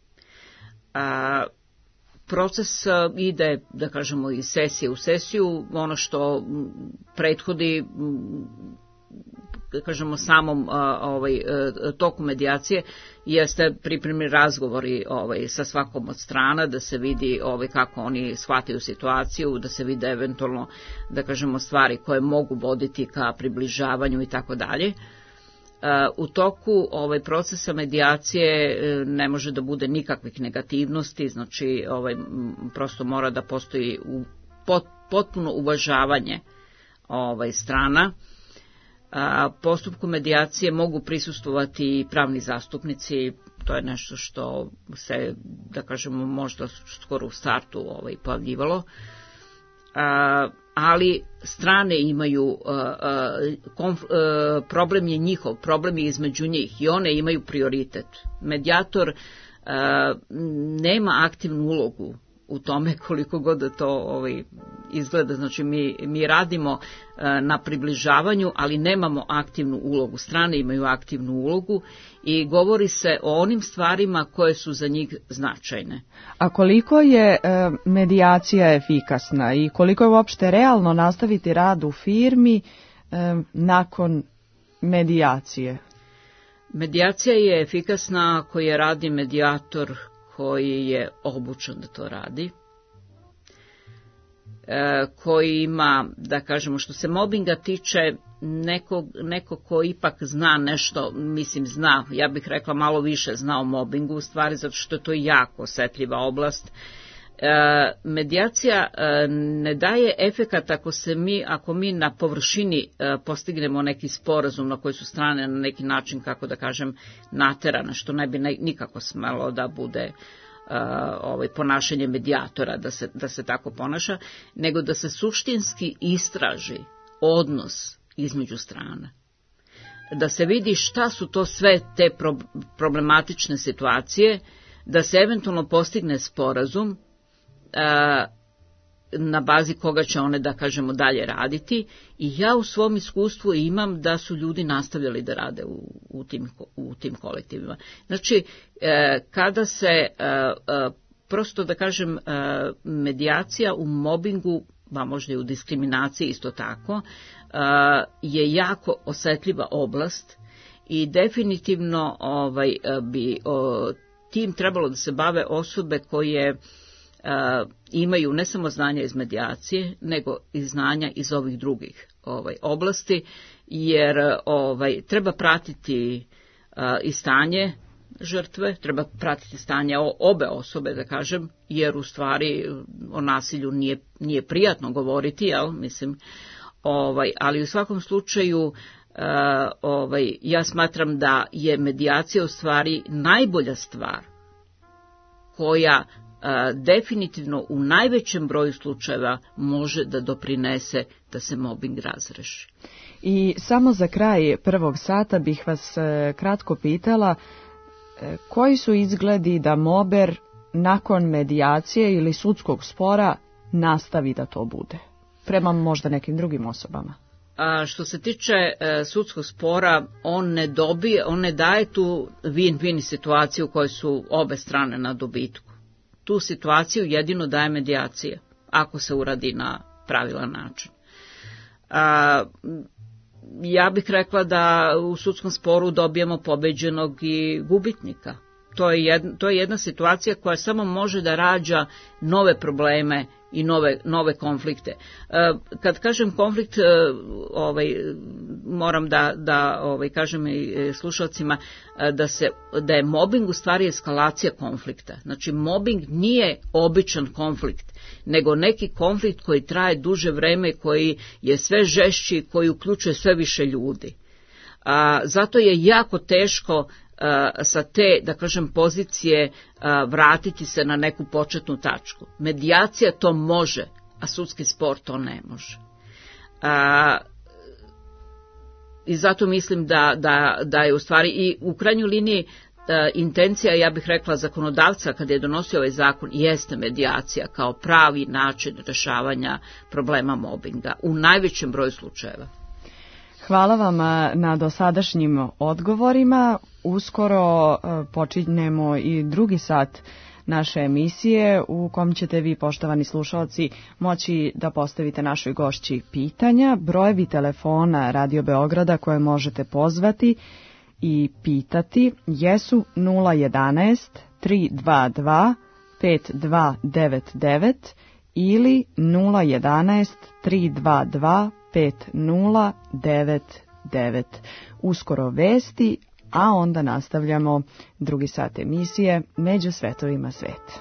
Proces ide, da kažemo, iz sesije u sesiju, ono što prethodi, kažemo, samom ovaj, toku medijacije jeste pripremni razgovori ovaj, sa svakom od strana, da se vidi ovaj, kako oni shvataju situaciju, da se vide eventualno, da kažemo, stvari koje mogu voditi ka približavanju i tako dalje. U toku ovaj, procesa medijacije ne može da bude nikakvih negativnosti, znači ovaj, prosto mora da postoji u, pot, potpuno uvažavanje ovaj, strana. A, postupku medijacije mogu prisustvovati i pravni zastupnici, to je nešto što se, da kažemo, možda skoro u startu ovaj, pojavljivalo, a, ali strane imaju, a, a, konf, a, problem je njihov, problem je između njih i one imaju prioritet. Medijator a, nema aktivnu ulogu u tome koliko god da to ovaj, izgleda, znači mi, mi radimo e, na približavanju, ali nemamo aktivnu ulogu, strane imaju aktivnu ulogu i govori se o onim stvarima koje su za njih značajne. A koliko je e, medijacija efikasna i koliko je uopšte realno nastaviti rad u firmi e, nakon medijacije? Medijacija je efikasna ako je radi medijator koji je obučen da to radi, e, koji ima, da kažemo, što se mobinga tiče, neko, neko ko ipak zna nešto, mislim zna, ja bih rekla malo više zna o mobingu u stvari, zato što je to jako osetljiva oblast medijacija ne daje efekat ako se mi, ako mi na površini postignemo neki sporazum na koji su strane na neki način, kako da kažem, naterane, što ne bi nikako smelo da bude ovaj ponašanje medijatora, da se, da se tako ponaša, nego da se suštinski istraži odnos između strana. Da se vidi šta su to sve te problematične situacije, da se eventualno postigne sporazum na bazi koga će one, da kažemo, dalje raditi. I ja u svom iskustvu imam da su ljudi nastavljali da rade u, u, tim, u tim kolektivima. Znači, kada se, prosto da kažem, medijacija u mobingu, ba možda i u diskriminaciji isto tako, je jako osetljiva oblast i definitivno ovaj, bi o, tim trebalo da se bave osobe koje uh, imaju ne samo znanja iz medijacije, nego i znanja iz ovih drugih ovaj, oblasti, jer ovaj, treba pratiti uh, i stanje žrtve, treba pratiti stanje obe osobe, da kažem, jer u stvari o nasilju nije, nije prijatno govoriti, jel, mislim, ovaj, ali u svakom slučaju uh, ovaj, ja smatram da je medijacija u stvari najbolja stvar koja uh, definitivno u najvećem broju slučajeva može da doprinese da se mobing razreši. I samo za kraj prvog sata bih vas uh, kratko pitala uh, koji su izgledi da mober nakon medijacije ili sudskog spora nastavi da to bude, prema možda nekim drugim osobama? A što se tiče e, sudskog spora, on ne dobije, on ne daje tu win-win situaciju u kojoj su obe strane na dobitku. Tu situaciju jedino daje medijacija, ako se uradi na pravilan način. A, ja bih rekla da u sudskom sporu dobijemo pobeđenog i gubitnika. To je, jedna, to je jedna situacija koja samo može da rađa nove probleme i nove, nove konflikte. Kad kažem konflikt, ovaj, moram da, da ovaj, kažem i slušalcima da, se, da je mobbing u stvari eskalacija konflikta. Znači, mobbing nije običan konflikt, nego neki konflikt koji traje duže vreme, koji je sve žešći, koji uključuje sve više ljudi. A, zato je jako teško sa te, da kažem, pozicije vratiti se na neku početnu tačku. Medijacija to može, a sudski spor to ne može. A, I zato mislim da, da, da je u stvari i u krajnjoj liniji a, intencija, ja bih rekla, zakonodavca kada je donosio ovaj zakon, jeste medijacija kao pravi način rešavanja problema mobinga u najvećem broju slučajeva. Hvala vam na dosadašnjim odgovorima. Uskoro počinjemo i drugi sat naše emisije u kom ćete vi, poštovani slušalci, moći da postavite našoj gošći pitanja. Brojevi telefona Radio Beograda koje možete pozvati i pitati jesu nula jedanaest tri dva dva pet dva devet devet ili nula jedanaest tri dva dva pet nula devet devet. Uskoro vesti, a onda nastavljamo drugi sat emisije Među svetovima sveta.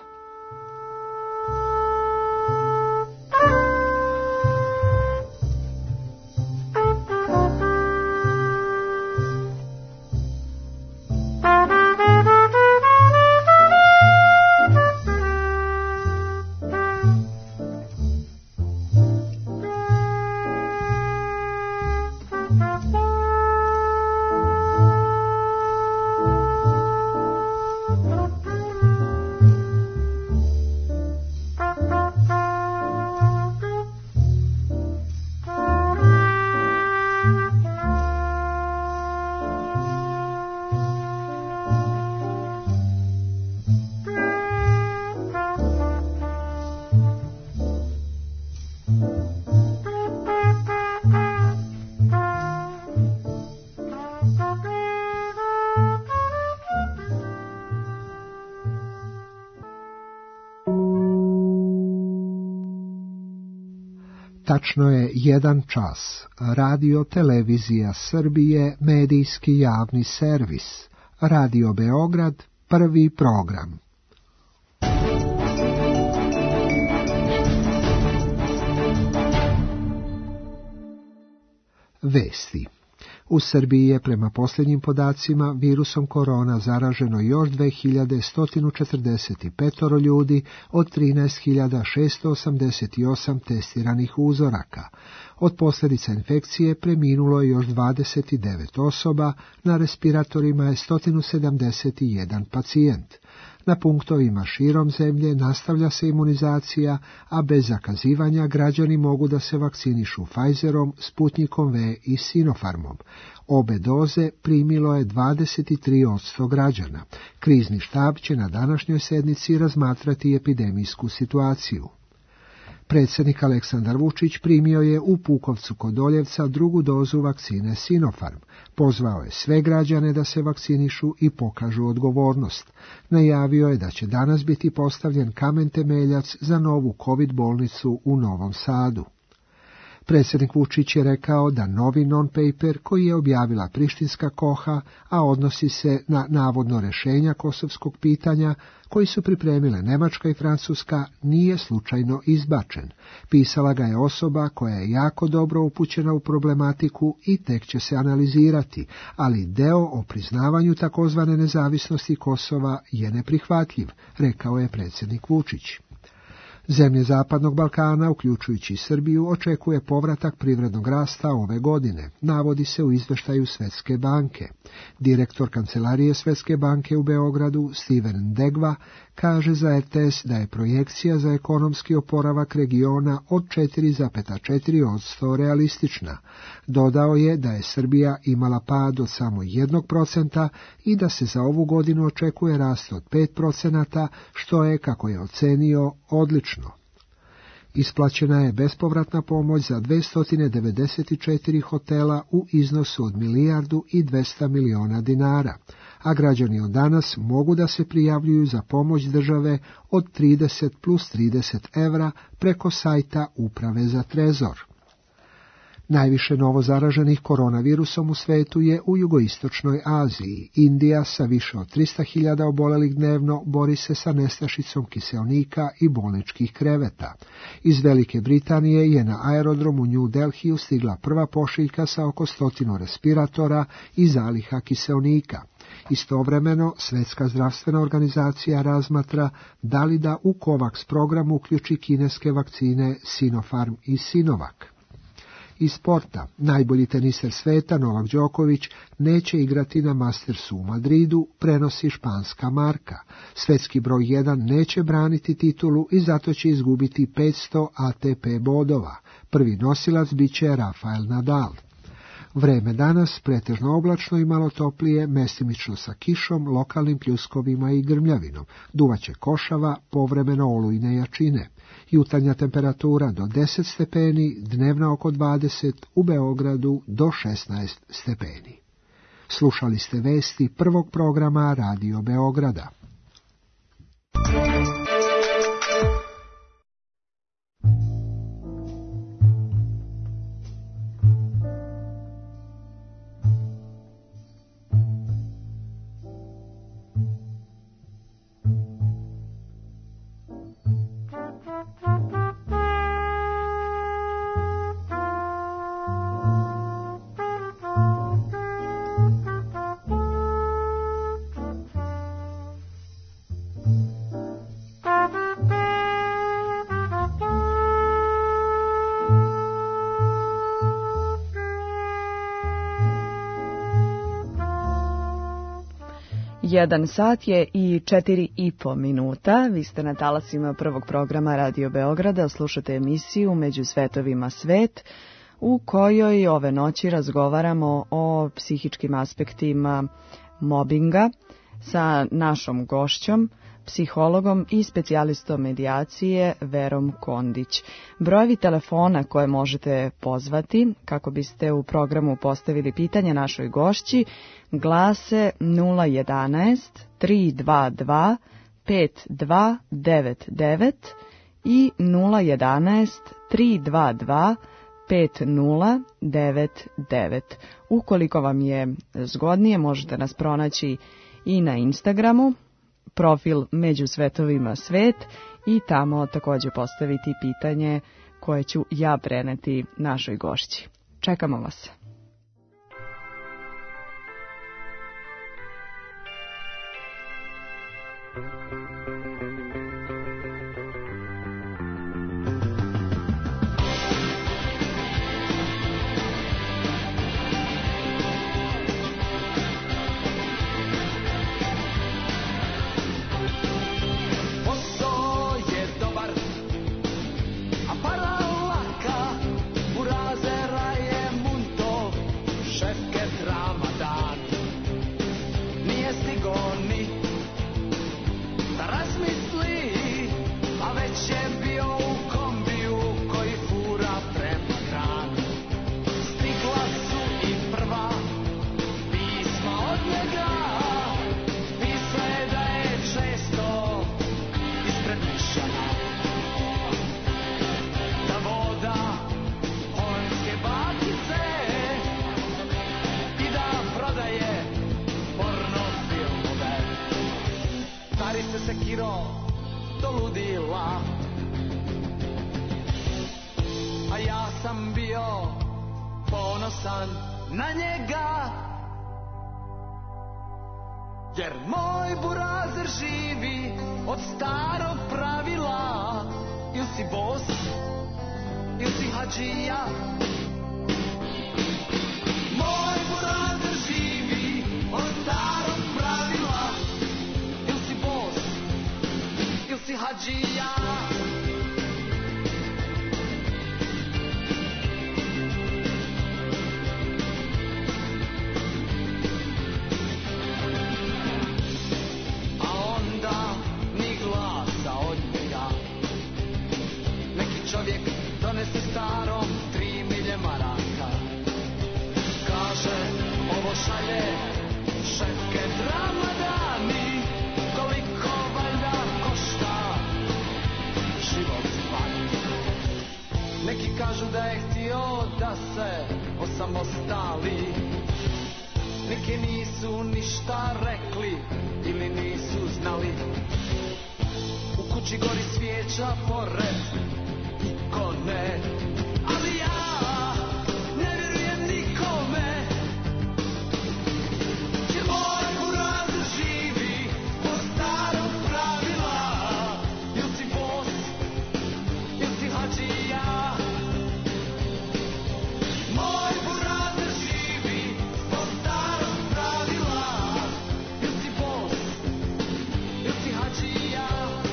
Tačno je jedan čas. Radio Televizija Srbije, medijski javni servis. Radio Beograd, prvi program. Vesti. U Srbiji je prema posljednjim podacima virusom korona zaraženo još dve hiljade sto četrdeset pet ljudi od trinaest hiljada šesto osamdeset osam testiranih uzoraka. Od posljedica infekcije preminulo je još dvadeset devet osoba, na respiratorima je sto sedamdeset jedan pacijent. Na punktovima širom zemlje nastavlja se imunizacija, a bez zakazivanja građani mogu da se vakcinišu Pfizerom, Sputnikom V i Sinopharmom. Obe doze primilo je dvadeset tri posto građana. Krizni štab će na današnjoj sednici razmatrati epidemijsku situaciju. Predsjednik Aleksandar Vučić primio je u Pukovcu kod Doljevca drugu dozu vakcine Sinopharm. Pozvao je sve građane da se vakcinišu i pokažu odgovornost. Najavio je da će danas biti postavljen kamen temeljac za novu COVID bolnicu u Novom Sadu. Predsjednik Vučić je rekao da novi non-paper koji je objavila Prištinska Koha, a odnosi se na navodno rješenja kosovskog pitanja koji su pripremile Nemačka i Francuska, nije slučajno izbačen. Pisala ga je osoba koja je jako dobro upućena u problematiku i tek će se analizirati, ali deo o priznavanju takozvane nezavisnosti Kosova je neprihvatljiv, rekao je predsjednik Vučić. Zemlje Zapadnog Balkana, uključujući i Srbiju, očekuje povratak privrednog rasta ove godine, navodi se u izveštaju Svjetske banke. Direktor kancelarije Svjetske banke u Beogradu, Steven Degva, kaže za R T S da je projekcija za ekonomski oporavak regiona od četiri zarez četiri posto realistična. Dodao je da je Srbija imala pad od samo jednog procenta i da se za ovu godinu očekuje rast od pet procenata, što je, kako je ocenio, odlično. Isplaćena je bespovratna pomoć za dvjesto devedeset četiri hotela u iznosu od milijardu i dvesta miliona dinara, a građani od danas mogu da se prijavljuju za pomoć države od trideset plus trideset evra preko sajta Uprave za trezor. Najviše novo zaraženih koronavirusom u svetu je u jugoistočnoj Aziji. Indija sa više od trista hiljada obolelih dnevno bori se sa nestašicom kiseonika i bolničkih kreveta. Iz Velike Britanije je na aerodromu u New Delhiju stigla prva pošiljka sa oko stotinu respiratora i zaliha kiseonika. Istovremeno, Svjetska zdravstvena organizacija razmatra da li da u COVAX program uključi kineske vakcine Sinopharm i Sinovac. Iz sporta, najbolji teniser sveta Novak Đoković neće igrati na Mastersu u Madridu, prenosi španska Marka. Svjetski broj jedan neće braniti titulu i zato će izgubiti petsto A T P bodova. Prvi nosilac bit će Rafael Nadal. Vreme danas pretežno oblačno i malo toplije, mestimično sa kišom, lokalnim pljuskovima i grmljavinom. Duvaće košava, povremeno olujne jačine. Jutarnja temperatura do deset stepeni, dnevna oko dvadeset, u Beogradu do šesnaest stepeni. Slušali ste vesti prvog programa Radio Beograda. Jedan sat je i četiri i po minuta. Vi ste na talasima prvog programa Radio Beograda, slušate emisiju Među svetovima svet, u kojoj ove noći razgovaramo o psihičkim aspektima mobinga sa našom gošćom, psihologom i specijalistom medijacije Verom Kondić. Brojevi telefona koje možete pozvati kako biste u programu postavili pitanje našoj gošći glase nula jedanaest tri dva dva pet dva devet devet i nula jedanaest tri dva dva pet nula devet devet. Ukoliko vam je zgodnije, možete nas pronaći i na Instagramu, profil Među svetovima svet, i tamo također postaviti pitanje koje ću ja preneti našoj gošći. Čekamo vas. Jer moj burazer živi od starog pravila. Ili si bos, ili si hadžija. Moj burazer živi od starog pravila. Ili si bos, ili si hadžija. Donese starom tri milje maraka. Kaže, ovo šalje šefke Ramadani. Koliko valjda košta život van. Neki kažu da je htio da se osamostali. Neki nisu ništa rekli ili nisu znali. U kući gori svijeća pored ikone, ali ja ne vjerujem nikome. Jer moj burazer živi po starom pravila. Ili si bos, ili si hadžija. Moj burazer živi po starom pravila. Ili si bos, ili si hadžija.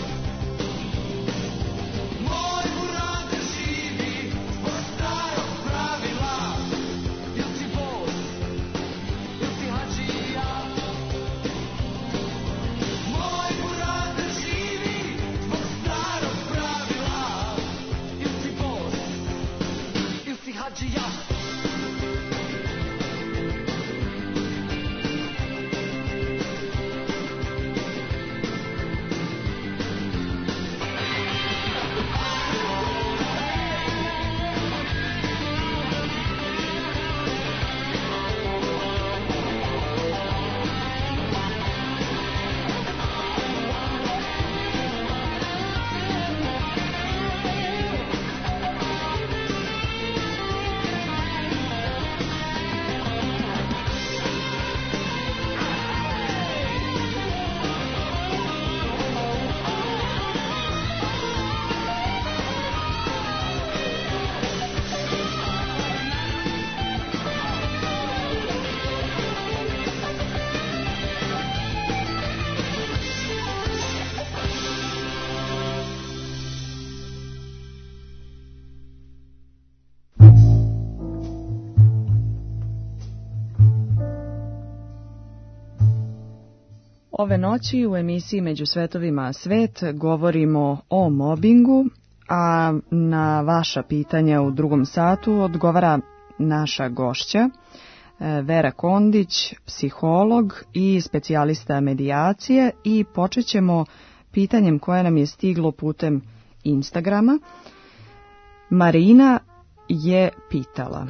Ove noći u emisiji Među svetovima svet govorimo o mobingu, a na vaša pitanja u drugom satu odgovara naša gošća Vera Kondić, psiholog i specijalista medijacije, i počet ćemo pitanjem koje nam je stiglo putem Instagrama. Marina je pitala: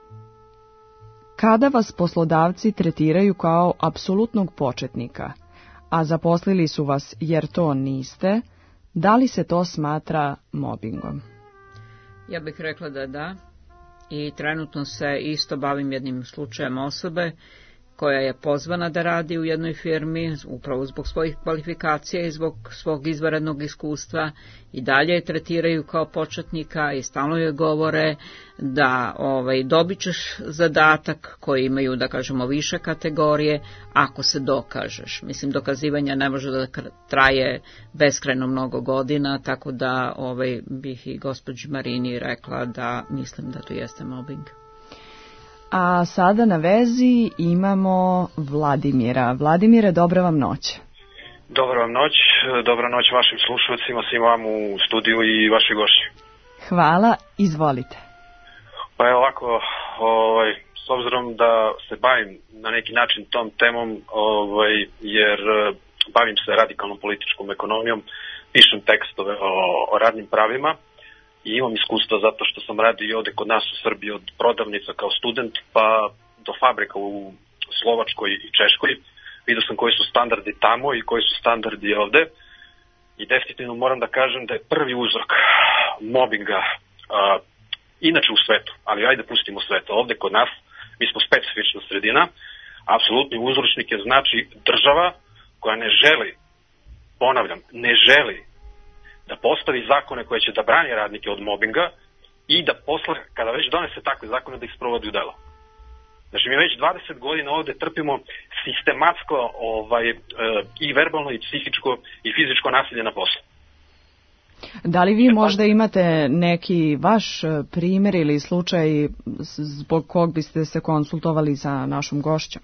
kada vas poslodavci tretiraju kao apsolutnog početnika, a zaposlili su vas jer to niste, da li se to smatra mobingom? Ja bih rekla da da, i trenutno se isto bavim jednim slučajem osobe koja je pozvana da radi u jednoj firmi, upravo zbog svojih kvalifikacija i zbog svog izvanrednog iskustva, i dalje je tretiraju kao početnika i stalno joj govore da ovaj, dobit ćeš zadatak koji imaju, da kažemo, više kategorije ako se dokažeš. Mislim, dokazivanja ne može da traje beskrajno mnogo godina, tako da ovaj, bih i gospođi Marini rekla da mislim da to jeste mobbing. A sada na vezi imamo Vladimira. Vladimire, dobra vam noć. Dobra vam noć, dobra noć vašim slušalcima, svima vam u studiju i vaši gošći. Hvala, izvolite. Pa je ovako, ovaj, s obzirom da se bavim na neki način tom temom, ovaj, jer bavim se radikalnom političkom ekonomijom, pišem tekstove o, o radnim pravima, i imam iskustva zato što sam radio ovde kod nas u Srbiji od prodavnica kao student pa do fabrika u Slovačkoj i Češkoj. Vidio sam koji su standardi tamo i koji su standardi ovde. I definitivno moram da kažem da je prvi uzrok mobinga a, inače u svetu, ali ajde pustimo svetu. Ovde kod nas, mi smo specifična sredina, apsolutni uzročnik je znači država koja ne želi, ponavljam, ne želi da postavi zakone koje će da brani radnike od mobinga i da posle, kada već donese takve zakone, da ih sprovodi u delo. Znači, mi već dvadeset godina ovde trpimo sistematsko ovaj, i verbalno, i psihičko, i fizičko nasilje na poslu. Da li vi možda imate neki vaš primjer ili slučaj zbog kog biste se konsultovali sa našom gošćom?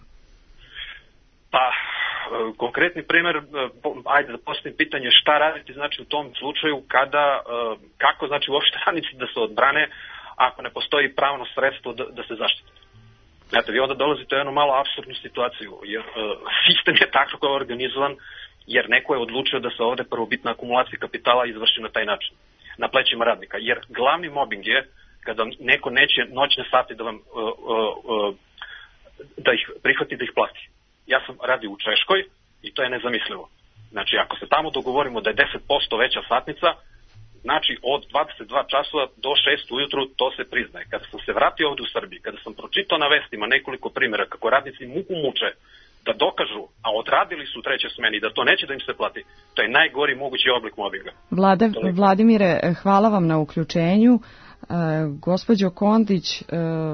Pa, konkretni primjer, ajde da postavim pitanje šta raditi znači u tom slučaju kada, kako znači uopšte radnici da se odbrane ako ne postoji pravno sredstvo da, da se zaštite. Znate, vi onda dolazite u jednu malo apsurdnu situaciju, jer sistem je tako organizovan, jer neko je odlučio da se ovde prvobitna akumulacija kapitala izvrši na taj način, na plećima radnika. Jer glavni mobbing je kada neko neće noćne sate da vam da ih prihvati, da ih plati. Ja sam radio u Češkoj i to je nezamislivo. Znači, ako se tamo dogovorimo da je deset posto veća satnica, znači od dvadeset dva časova do šest ujutru to se priznaje. Kada sam se vratio ovde u Srbiji, kada sam pročitao na vestima nekoliko primjera kako radnici muku muče da dokažu, a odradili su u trećoj smeni, da to neće da im se plati, to je najgori mogući oblik mobinga. Vlade, Vladimire, hvala vam na uključenju. E, gospođo Kondić, e,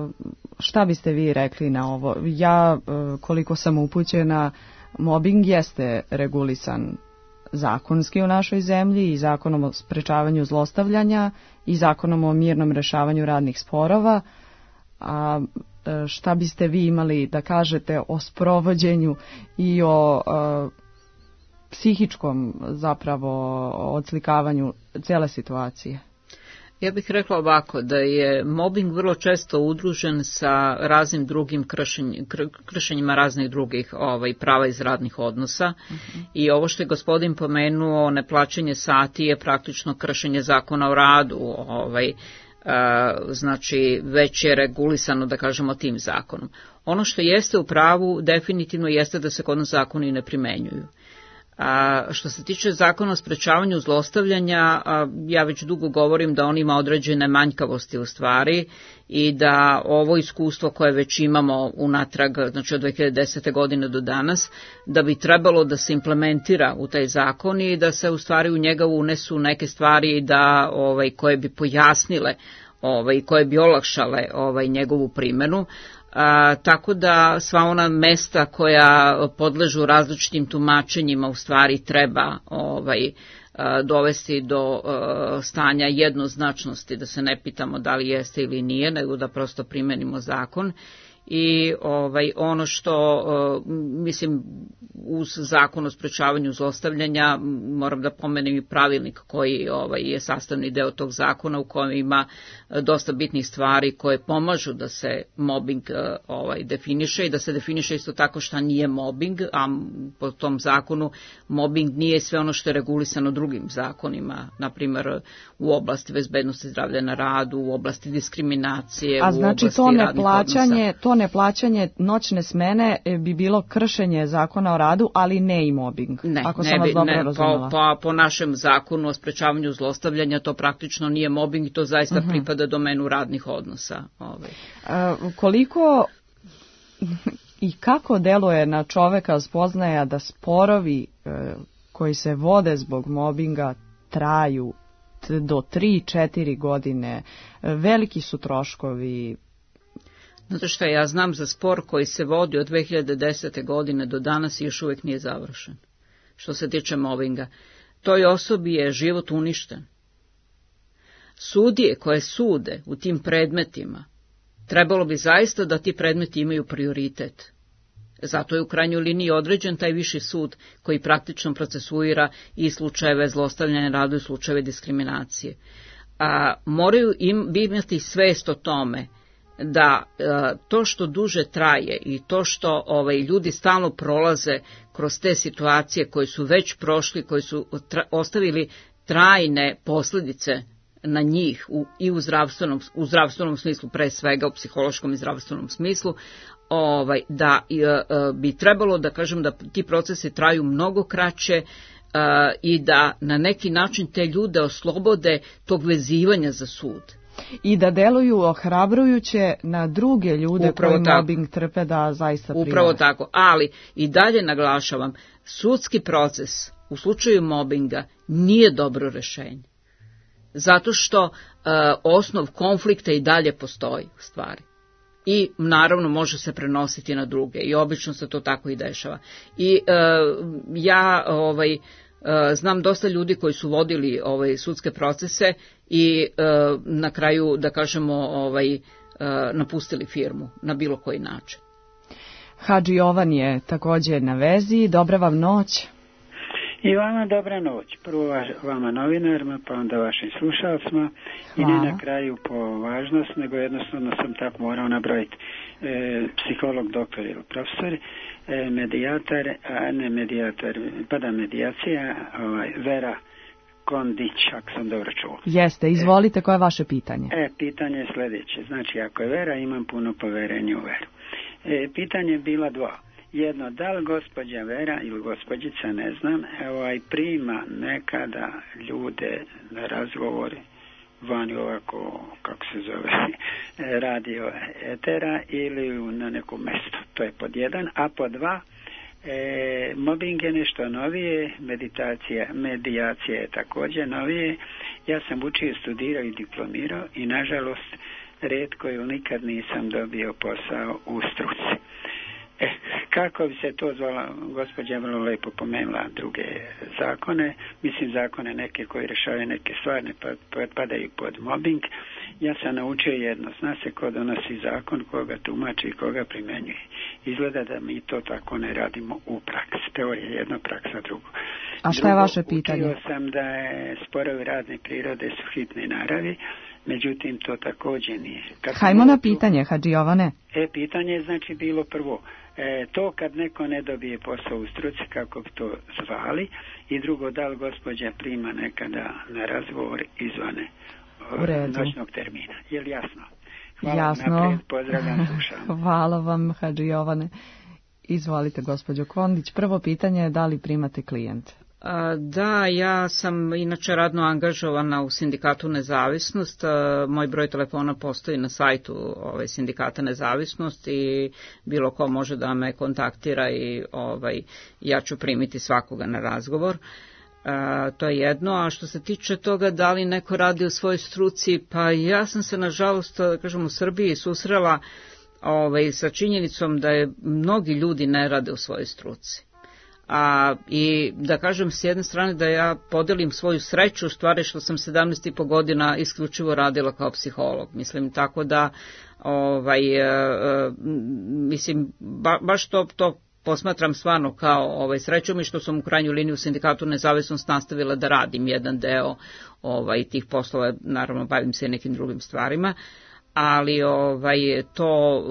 šta biste vi rekli na ovo? Ja, e, koliko sam upućena, mobing jeste regulisan zakonski u našoj zemlji i zakonom o sprečavanju zlostavljanja i zakonom o mirnom rešavanju radnih sporova. A šta biste vi imali da kažete o sprovođenju i o a, psihičkom zapravo odslikavanju cele situacije? Ja bih rekla ovako, da je mobbing vrlo često udružen sa raznim drugim kršenj, kršenjima raznih drugih ovaj, prava iz radnih odnosa. Uh-huh. I ovo što je gospodin pomenuo, neplaćanje sati je praktično kršenje zakona o radu, ovaj, a, znači već je regulisano, da kažemo, tim zakonom. Ono što jeste u pravu definitivno jeste da se kod nas zakoni ne primenjuju. A što se tiče zakona o sprečavanju zlostavljanja, a, ja već dugo govorim da on ima određene manjkavosti u stvari i da ovo iskustvo koje već imamo unatrag, znači od dve hiljade desete. godine do danas, da bi trebalo da se implementira u taj zakon i da se u stvari u njega unesu neke stvari da, ovaj, koje bi pojasnile, ovaj, koje bi olakšale ovaj, njegovu primenu. A, tako da sva ona mesta koja podležu različitim tumačenjima u stvari treba ovaj, a, dovesti do a, stanja jednoznačnosti, da se ne pitamo da li jeste ili nije, nego da prosto primenimo zakon. I ovaj, ono što, uh, mislim, uz zakon o sprečavanju zlostavljanja, moram da pomenem i pravilnik koji ovaj, je sastavni deo tog zakona u kojem ima dosta bitnih stvari koje pomažu da se mobbing uh, ovaj, definiše i da se definiše isto tako šta nije mobbing, a po tom zakonu mobbing nije sve ono što je regulisano drugim zakonima, na primjer u oblasti bezbednosti zdravlja na radu, u oblasti diskriminacije, a u znači oblasti to radnih neplaćanje, odnosa. To neplaćanje noćne smene bi bilo kršenje zakona o radu, ali ne i mobbing, ne, ako ne sam vas bi, dobro ne, razumela. Po, po, po našem zakonu o sprečavanju zlostavljanja to praktično nije mobbing, to zaista uh-huh. pripada domenu radnih odnosa. Ovaj. Uh, koliko I kako deluje na čoveka spoznaja da sporovi e, koji se vode zbog mobinga traju t- do tri četiri godine, e, veliki su troškovi. Zato što ja znam za spor koji se vodi od dve hiljade desete. godine do danas i još uvijek nije završen. Što se tiče mobinga, toj osobi je život uništen. Sudije koje sude u tim predmetima, trebalo bi zaista da ti predmeti imaju prioritet. Zato je u krajnjoj liniji određen taj viši sud koji praktično procesuira i slučajeve zlostavljanja na radu i slučajeve diskriminacije. A, moraju im imati svest o tome da a, to što duže traje i to što ovaj, ljudi stalno prolaze kroz te situacije koje su već prošli, koji su tra, ostavili trajne posljedice na njih u, i u zdravstvenom, u zdravstvenom smislu, pre svega u psihološkom i zdravstvenom smislu, ovaj, da e, e, bi trebalo da kažem da ti procesi traju mnogo kraće e, i da na neki način te ljude oslobode tog vezivanja za sud. I da deluju ohrabrujuće na druge ljude Upravo koji tako. mobbing trpe da zaista prijave. Upravo tako, ali i dalje naglašavam, sudski proces u slučaju mobinga nije dobro rešenje. Zato što uh, osnov konflikta i dalje postoji u stvari. I naravno može se prenositi na druge i obično se to tako i dešava. I uh, ja ovaj, uh, znam dosta ljudi koji su vodili ovaj, sudske procese i uh, na kraju, da kažemo, ovaj, uh, napustili firmu na bilo koji način. Hadži Jovan je također na vezi. Dobra vam noć. I vama dobra noć. Prvo vama novinarima, pa onda vašim slušalcima. I ne na kraju po važnost, nego jednostavno sam tako morao nabrojiti. E, psiholog, doktor ili profesor, e, medijator, a ne medijator, pa da medijacija, ovaj, Vera Kondić, ako sam dobro čuo. Jeste, izvolite, koje je vaše pitanje? E, pitanje je sljedeće. Znači, ako je Vera, imam puno poverenja u Veru. E, pitanje je bila dva. Jedno, da li gospođa Vera ili gospođica, ne znam, ovaj, prima nekada ljude na razgovori vani ovako, kako se zove, radio etera ili na neko mesto. To je pod jedan. A pod dva, e, mobbing je nešto novije, meditacija, medijacija je također novije. Ja sam učio, studirao i diplomirao i nažalost retko ili nikad nisam dobio posao u struci. E, kako bi se to zvala, gospođa je vrlo lepo pomenula druge zakone, mislim zakone neke koji rešavaju neke stvari, pa padaju pod mobbing. Ja sam naučio jedno, zna se ko donosi zakon, koga tumači i koga primjenjuje. Izgleda da mi to tako ne radimo u praksi. Teorija jedno, praksa drugo. A šta je vaše pitanje? Učio sam da je sporovi radne prirode su hitne naravi, međutim to također nije. Kad Hajmo na pitanje, Hadži Jovane. E, pitanje je znači bilo prvo, e, to kad neko ne dobije posao u struci, kako bi to zvali, i drugo, da li gospođa prima nekada na razgovor izvane noćnog termina. Je li jasno? Hvala. Jasno. Naprijed, pozdravljam, slušam. Hvala vam, Hadži Jovane. Izvolite, gospođo Kondić. Prvo pitanje je da li primate klijente? Da, ja sam inače radno angažovana u Sindikatu Nezavisnost. Moj broj telefona postoji na sajtu ovaj, Sindikata Nezavisnost i bilo ko može da me kontaktira i ovaj, ja ću primiti svakoga na razgovor. A, to je jedno, a što se tiče toga da li neko radi u svojoj struci, pa ja sam se nažalost, da kažem, u Srbiji susrela ovaj, sa činjenicom da je mnogi ljudi ne rade u svojoj struci. A, i da kažem s jedne strane da ja podelim svoju sreću u stvari što sam sedamnaest i po godina isključivo radila kao psiholog. Mislim tako da ovaj, e, e, mislim ba, baš to, to posmatram stvarno kao ovaj, srećom i što sam u krajnju liniju u Sindikatu Nezavisnost nastavila da radim jedan deo ovaj, tih poslova, naravno bavim se i nekim drugim stvarima. Ali ovaj, to,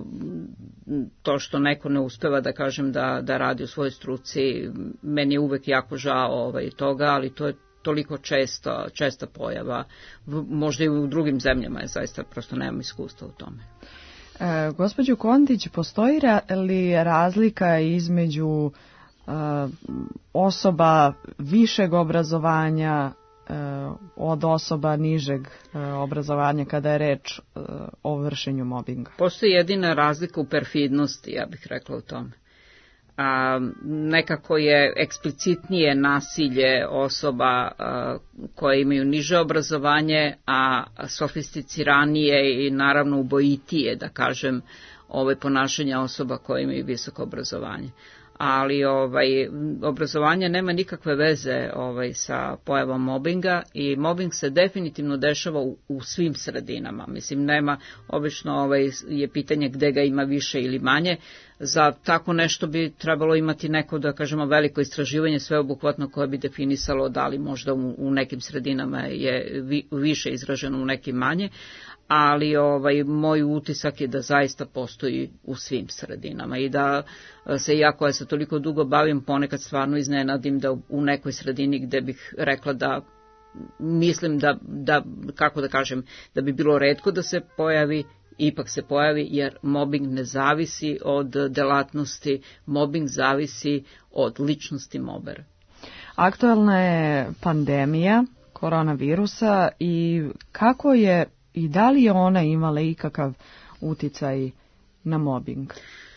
to što neko ne uspeva da kažem da, da radi u svojoj struci, meni je uvek jako žao ovaj, toga, ali to je toliko često, česta pojava, možda i u drugim zemljama je zaista, prosto nemam iskustva u tome. E, gospođo Kondić, postoji li razlika između e, osoba višeg obrazovanja, e, od osoba nižeg obrazovanja kada je reč o vršenju mobinga? Postoji jedina razlika u perfidnosti, ja bih rekla u tome. A, nekako je eksplicitnije nasilje osoba a, koje imaju niže obrazovanje, a sofisticiranije i naravno ubojitije, da kažem, ove ponašanja osoba koje imaju visoko obrazovanje. Ali ovaj, obrazovanje nema nikakve veze ovaj, sa pojavom mobinga i mobing se definitivno dešava u, u svim sredinama. Mislim, nema, obično ovaj, je pitanje gde ga ima više ili manje. Za tako nešto bi trebalo imati neko, da kažemo, veliko istraživanje sveobuhvatno koje bi definisalo da li možda u, u nekim sredinama je vi, više izraženo, u nekim manje. Ali ovaj, moj utisak je da zaista postoji u svim sredinama i da se ja koja se toliko dugo bavim ponekad stvarno iznenadim da u nekoj sredini gde bih rekla da mislim da, da kako da kažem, da bi bilo retko da se pojavi, ipak se pojavi, jer mobbing ne zavisi od delatnosti, mobbing zavisi od ličnosti mobera. Aktualna je pandemija koronavirusa i kako je i da li je ona imala ikakav uticaj na mobbing?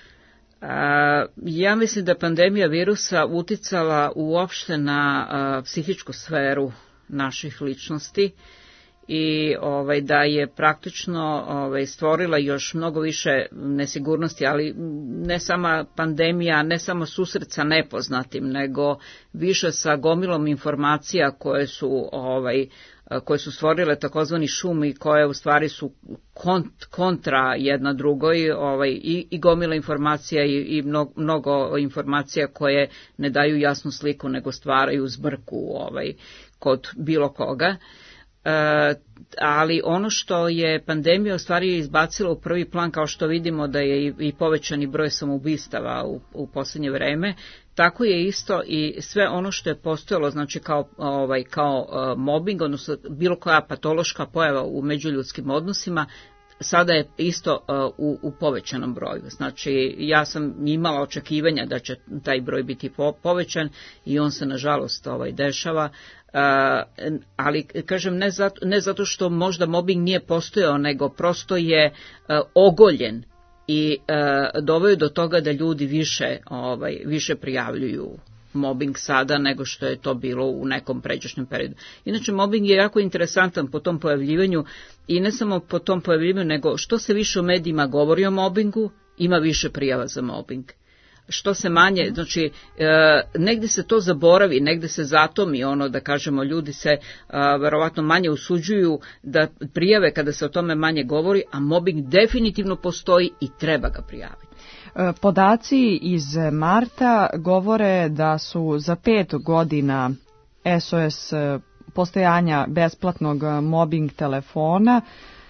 A, ja mislim da pandemija virusa uticala uopšte na a, psihičku sferu naših ličnosti i ovaj, da je praktično ovaj, stvorila još mnogo više nesigurnosti, ali ne sama pandemija, ne samo susret sa nepoznatim, nego više sa gomilom informacija koje su ovaj, koje su stvorile takozvani šum i koje u stvari su kont, kontra jedna drugoj, ovaj, i, i gomila informacija i, i mnogo, mnogo informacija koje ne daju jasnu sliku nego stvaraju zbrku ovaj, kod bilo koga. E, ali ono što je pandemija u stvari izbacila u prvi plan, kao što vidimo da je i, i povećani broj samoubistava u, u posljednje vreme, tako je isto i sve ono što je postojalo, znači kao, ovaj, kao uh, mobbing, odnosno bilo koja patološka pojava u međuljudskim odnosima, sada je isto uh, u, u povećanom broju. Znači, ja sam imala očekivanja da će taj broj biti po, povećan i on se nažalost ovaj, dešava. Uh, ali kažem ne zato, ne zato što možda mobbing nije postojao, nego prosto je uh, ogoljen i uh, doveo do toga da ljudi više, ovaj, više prijavljuju mobbing sada nego što je to bilo u nekom pređašnjem periodu. Inače, mobbing je jako interesantan po tom pojavljivanju i ne samo po tom pojavljivanju, nego što se više u medijima govori o mobbingu, ima više prijava za mobbing. Što se manje, znači, e, negde se to zaboravi, negde se zatomi ono, da kažemo, ljudi se a, verovatno manje usuđuju da prijave kada se o tome manje govori, a mobbing definitivno postoji i treba ga prijaviti. Podaci iz marta govore da su za pet godina S O S postojanja besplatnog mobbing telefona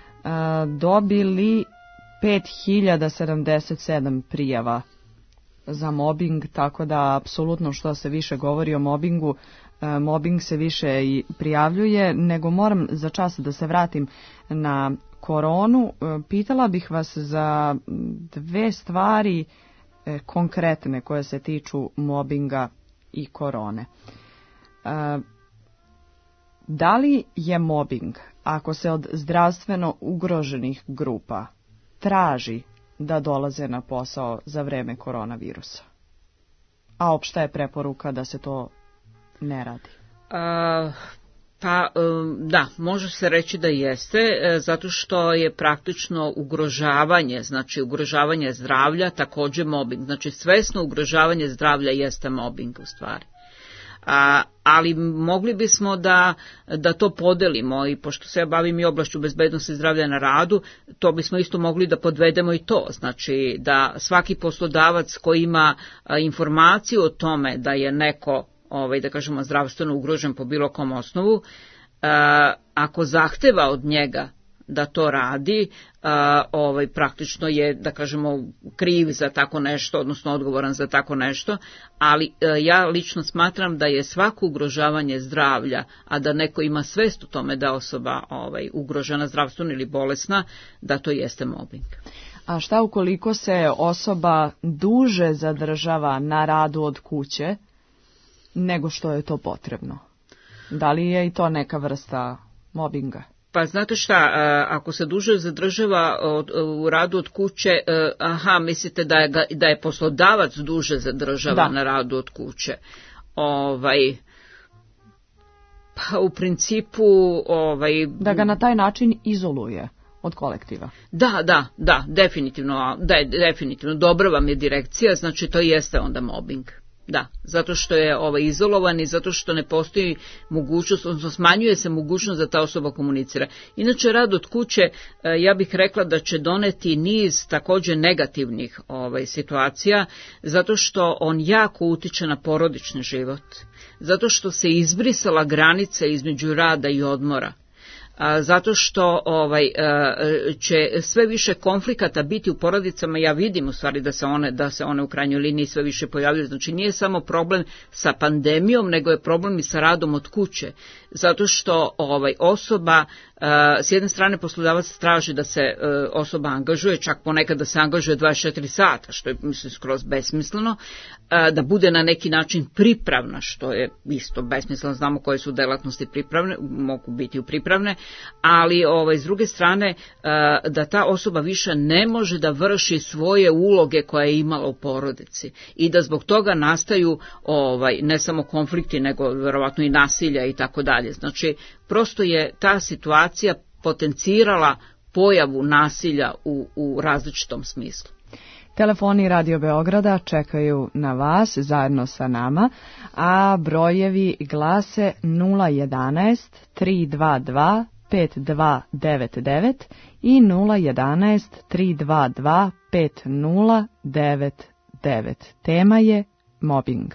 dobili pet hiljada sedamdeset sedam prijava za mobbing, tako da apsolutno što se više govori o mobbingu, mobbing se više i prijavljuje, nego moram za čas da se vratim na koronu. Pitala bih vas za dve stvari konkretne koje se tiču mobbinga i korone. Da li je mobbing, ako se od zdravstveno ugroženih grupa traži da dolaze na posao za vreme koronavirusa? A opšta je preporuka da se to ne radi? A, pa da, može se reći da jeste, zato što je praktično ugrožavanje, znači ugrožavanje zdravlja također mobbing. Znači svesno ugrožavanje zdravlja jeste mobbing u stvari. A, ali mogli bismo da, da to podelimo i pošto se ja bavim i oblašću bezbednosti zdravlja na radu, to bismo isto mogli da podvedemo i to. Znači da svaki poslodavac koji ima a, informaciju o tome da je neko, ovaj, da kažemo, zdravstveno ugrožen po bilo kom osnovu, a, ako zahteva od njega da to radi, a, ovaj, praktično je, da kažemo, kriv za tako nešto, odnosno odgovoran za tako nešto, ali a, ja lično smatram da je svako ugrožavanje zdravlja, a da neko ima svest o tome da osoba ovaj, ugrožena zdravstveno ili bolesna, da to jeste mobbing. A šta ukoliko se osoba duže zadržava na radu od kuće nego što je to potrebno? Da li je i to neka vrsta mobinga? Pa znate šta, ako se duže zadržava u radu od kuće, aha, mislite da je, da je poslodavac duže zadržava da. na radu od kuće. Ovaj, pa u principu... Ovaj, da ga na taj način izoluje od kolektiva. Da, da, da, definitivno, da, definitivno. Dobra vam je direkcija, znači to jeste onda mobbing. Da, zato što je ovaj izolovan i zato što ne postoji mogućnost, odnosno smanjuje se mogućnost da ta osoba komunicira. Inače, rad od kuće, ja bih rekla da će doneti niz također negativnih ovaj, situacija, zato što on jako utiče na porodični život, zato što se izbrisala granica između rada i odmora. Zato što ovaj će sve više konflikata biti u porodicama, ja vidim u stvari da se one da se one u krajnjoj liniji sve više pojavljuju. Znači nije samo problem sa pandemijom, nego je problem i sa radom od kuće. Zato što ovaj osoba s jedne strane poslodavac traži da se osoba angažuje, čak ponekad da se angažuje dvadeset četiri sata, što je mislim skroz besmisleno, da bude na neki način pripravna, što je isto besmisleno, znamo koje su delatnosti pripravne, mogu biti u pripravne, ali ovaj, s druge strane da ta osoba više ne može da vrši svoje uloge koje je imala u porodici i da zbog toga nastaju ovaj, ne samo konflikti, nego verovatno i nasilja i tako dalje. Znači, prosto je ta situacija potencirala pojavu nasilja u, u različitom smislu. Telefoni Radio Beograda čekaju na vas zajedno sa nama, a brojevi glase nula jedanaest tri dva dva pet dva devet devet i nula jedanaest tri dva dva pet nula devet devet. Tema je mobbing.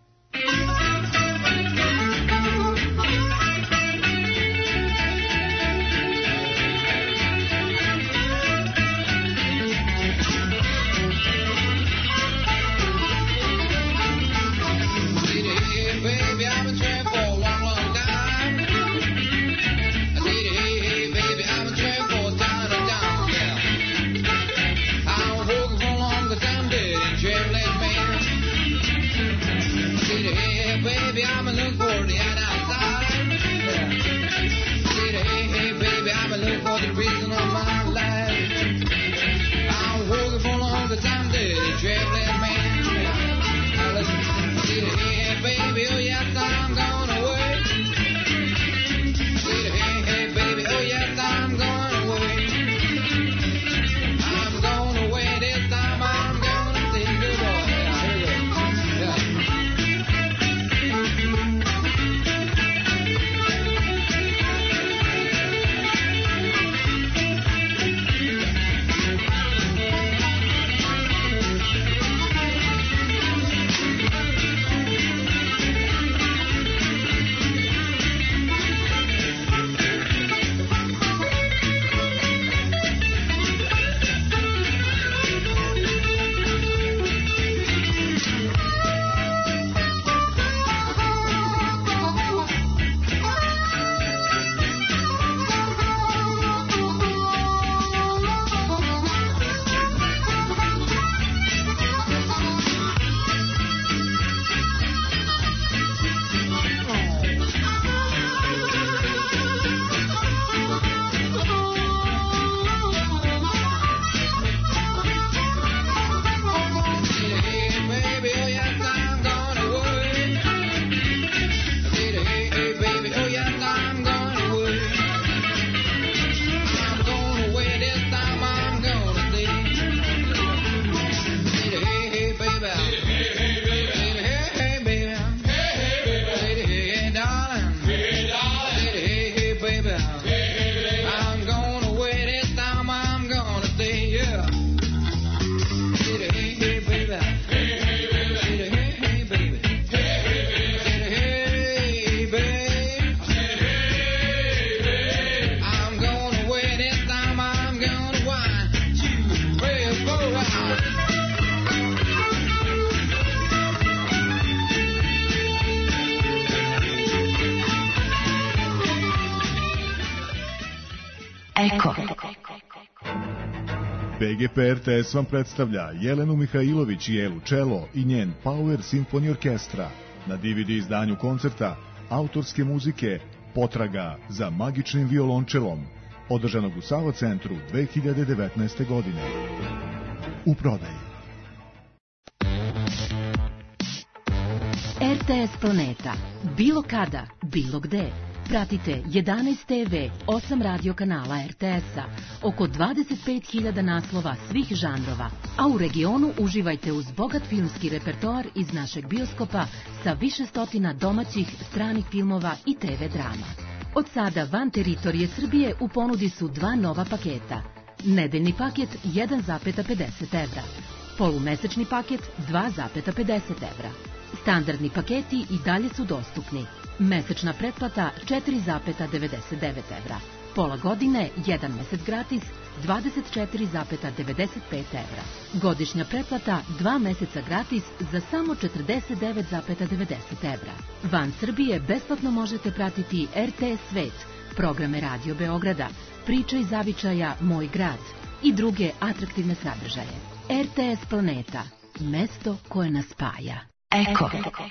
Eko. B G P R T S vam predstavlja Jelenu Mihajlović i Elu Čelo i njen Power Symphony Orkestra na D V D izdanju koncerta autorske muzike Potraga za magičnim violončelom, održanog u Sava centru dve hiljade devetnaeste. godine. U prodaji. R T S Planeta. Bilo kada, bilo gde. Pratite jedanaest te ve, osam radio kanala R T S-a, oko dvadeset pet hiljada naslova svih žanrova, a u regionu uživajte uz bogat filmski repertoar iz našeg bioskopa sa više stotina domaćih, stranih filmova i te ve drama. Od sada van teritorije Srbije u ponudi su dva nova paketa. Nedeljni paket jedan zarez pedeset evra, polumesečni paket dva zarez pedeset evra. Standardni paketi i dalje su dostupni. Mesečna pretplata četiri zarez devedeset devet evra. Pola godine, jedan mesec gratis, dvadeset četiri zarez devedeset pet evra. Godišnja pretplata, dva meseca gratis za samo četrdeset devet zarez devedeset evra. Van Srbije besplatno možete pratiti R T S Svet, programe Radio Beograda, Priče iz zavičaja Moj grad i druge atraktivne sadržaje. R T S Planeta, mesto koje nas spaja. Eko.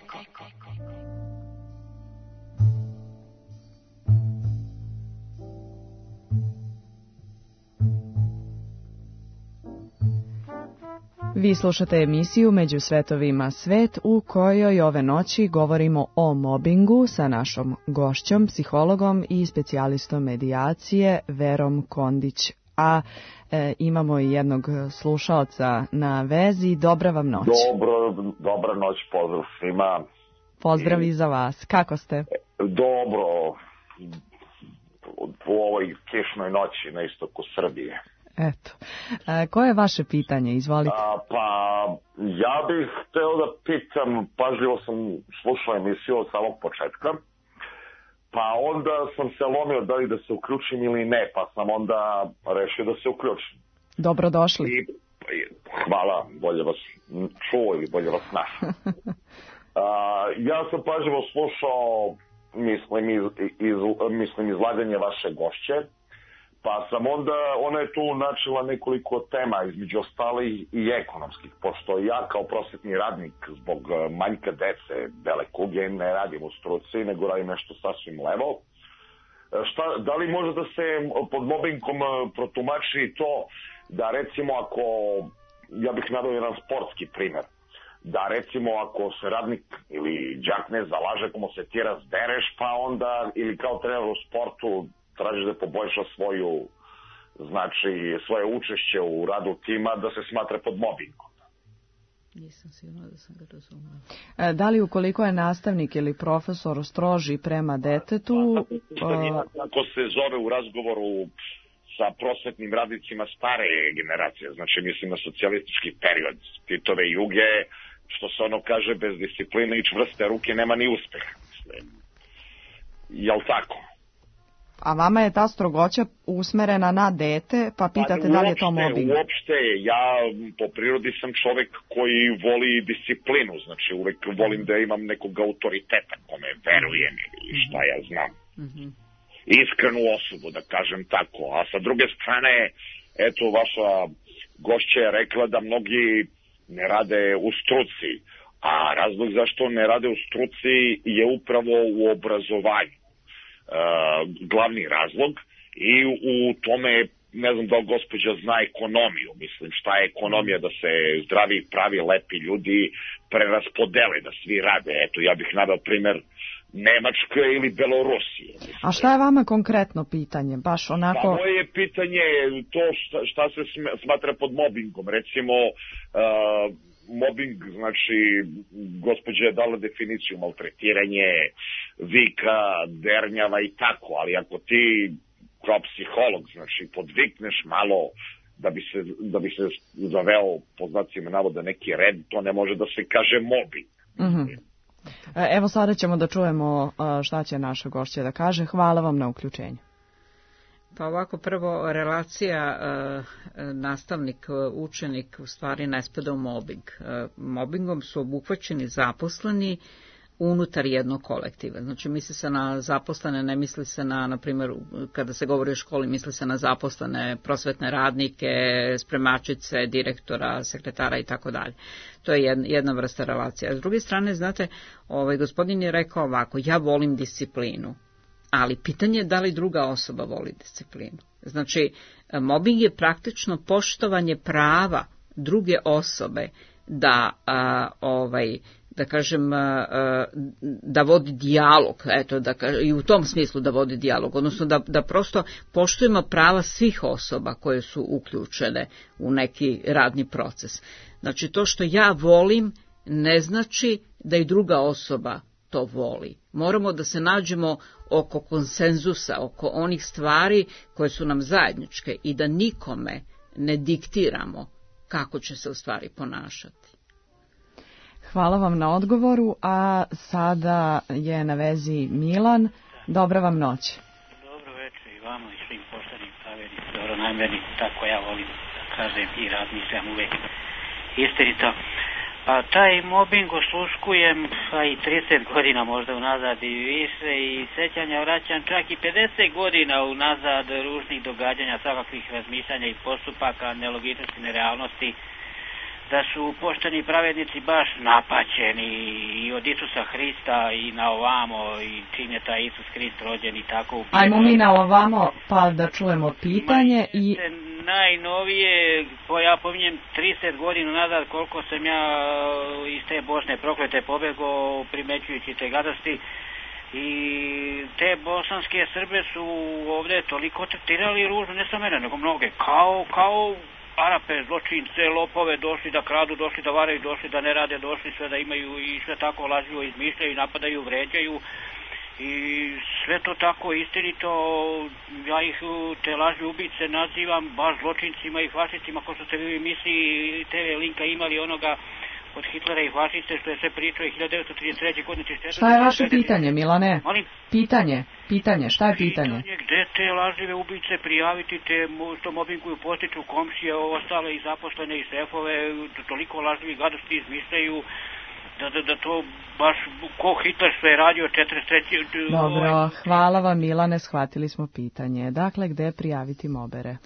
Vi slušate emisiju Među svetovima svet, u kojoj ove noći govorimo o mobingu sa našom gošćom, psihologom i specijalistom medijacije Verom Kondić. A e, imamo i jednog slušaoca na vezi. Dobra vam noć. Dobro, dobra noć, pozdrav svima. Pozdrav i za vas. Kako ste? Dobro, u ovoj kišnoj noći na istoku Srbije. Eto. E, koje je vaše pitanje? Izvolite. A, pa, ja bih hteo da pitam, pažljivo sam slušao emisiju od samog početka, pa onda sam se lomio da li da se uključim ili ne, pa sam onda rešio da se uključim. Dobrodošli. I, hvala, bolje vas čuo ili bolje vas našao. Ja sam pažljivo slušao, mislim, iz, iz, mislim izlaganje vaše gošće, pa sam onda, ona je tu načela nekoliko tema, između ostalih i ekonomskih, pošto ja kao prosvetni radnik zbog manjka dece, bele kuge, ne radim u struci, nego radim nešto sasvim levo. Šta, da li može da se pod mobingom protumači to da recimo ako, ja bih naveo jedan sportski primer, da recimo ako se radnik ili đak ne zalaže, ako mu se ti razdereš, pa onda ili kao trener u sportu tražiš da poboljša svoju, znači, svoje učešće u radu tima, da se smatra pod mobingom. Nisam sigurna da sam ga razumela. E, da li ukoliko je nastavnik ili profesor stroži prema detetu... Ako se zove u razgovoru sa prosvetnim radnicima stare generacije, znači mislim na socijalistički period, Titove i Juge, što se ono kaže, bez discipline i čvrste ruke nema ni uspeha. Jel tako? A vama je ta strogoća usmerena na dete, pa pitate pa, da li je to mobbing? Uopšte, ja po prirodi sam čovek koji voli disciplinu, znači uvek volim da imam nekog autoriteta kome verujem ili šta ja znam. Mm-hmm. Iskrenu osobu, da kažem tako. A sa druge strane, eto, vaša gošća je rekla da mnogi ne rade u struci, a razlog zašto ne rade u struci je upravo u obrazovanju. Uh, glavni razlog i u tome, ne znam da li gospođa zna ekonomiju, mislim šta je ekonomija, da se zdravi, pravi, lepi ljudi preraspodele, da svi rade. Eto, ja bih naveo primer Nemačke ili Belorusije. Mislim. A šta je vama konkretno pitanje? Baš onako... Pa moje pitanje je to šta, šta se smatra pod mobingom. Recimo, uh, mobbing, znači, gospođa je dala definiciju maltretiranje, vika, dernjava i tako, ali ako ti kao psiholog, znači, podvikneš malo da bi se, da bi se zaveo, po znacima navoda, neki red, to ne može da se kaže mobbing. Mm-hmm. Evo sada ćemo da čujemo šta će naša gošća da kaže. Hvala vam na uključenju. Pa ovako, prvo, relacija uh, nastavnik-učenik u stvari ne spada u mobbing. Uh, mobbingom su obuhvaćeni zaposleni unutar jednog kolektiva. Znači misli se na zaposlene, ne misli se na, na primjer, kada se govori o školi, misli se na zaposlene prosvetne radnike, spremačice, direktora, sekretara i tako dalje. To je jedna, jedna vrsta relacija. A s druge strane, znate, ovaj gospodin je rekao ovako, ja volim disciplinu, ali pitanje je da li druga osoba voli disciplinu. Znači, mobbing je praktično poštovanje prava druge osobe da a, ovaj da kažem da vodi dijalog, eto da i u tom smislu da vodi dijalog, odnosno da da prosto poštujemo prava svih osoba koje su uključene u neki radni proces. Znači to što ja volim ne znači da i druga osoba to voli. Moramo da se nađemo oko konsenzusa, oko onih stvari koje su nam zajedničke i da nikome ne diktiramo kako će se u stvari ponašati. Hvala vam na odgovoru, a sada je na vezi Milan. Dobra vam noć. Dobro večer i vama i svim poštenim, pravednim, dobronamjernim, tako ja volim da kažem i razmišljam uvek istinito. A taj mobbing osluškujem a i trideset godina možda unazad i više i sećanja vraćam čak i pedeset godina unazad ružnih događanja, svakakvih razmišljanja i postupaka, nelogičnosti, nerealnosti, da su pošteni pravednici baš napaćeni i od Isusa Hrista i na ovamo i čim je taj Isus Hrist rođen i tako. Ajmo mi na ovamo pa da čujemo pitanje i... Najnovije, po ja pominjem trideset godina nazad koliko sam ja iz te Bosne proklete pobegao primećujući te gadosti i te bosanske Srbe su ovdje toliko tretirali ružno, ne samo mene, nego mnoge, kao, kao Arape, zločince, lopove, došli da kradu, došli da varaju, došli da ne rade, došli sve da imaju i sve tako lažljivo izmišljaju, napadaju, vređaju i sve to tako istinito. Ja ih te lažljive ubice nazivam baš zločincima i fašistima, ko što ste vi misli te ve linka imali onoga od Hitlera i fašiste što je sve pričao i hiljadu devetsto trideset treće godine. Šta je vaše pitanje, Milane? Molim? Pitanje, pitanje, šta je pitanje? Pitanje gde te lažljive ubice prijaviti, te što mobinguju postiču komšije, ostale i zaposlene i šefove, toliko lažljivih gadosti izmišljaju, da, da, da to baš ko Hitler što je radio četrdeset treće Dobro, hvala vam Milane, shvatili smo pitanje. Dakle, gde prijaviti mobere?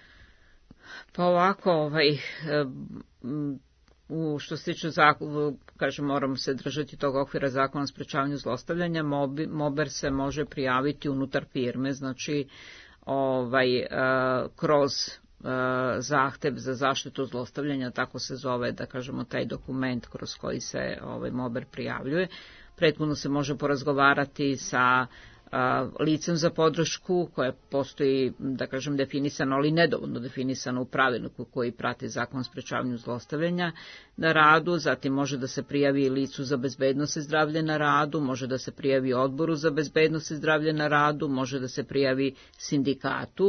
Pa ovako, ovaj... Um, U što se tiče zakona, kažem, moramo se držati tog okvira zakona o sprečavanju zlostavljanja, mobi, mober se može prijaviti unutar firme, znači ovaj, uh, kroz uh, zahtev za zaštitu zlostavljanja, tako se zove, da kažemo, taj dokument kroz koji se ovaj, mober prijavljuje. Prethodno se može porazgovarati sa licem za podršku koje postoji, da kažem, definisano, ali nedovoljno definisano u pravilniku koji prati zakon o sprečavanju zlostavljanja na radu, zatim može da se prijavi licu za bezbednost i zdravlje na radu, može da se prijavi odboru za bezbednost i zdravlje na radu, može da se prijavi sindikatu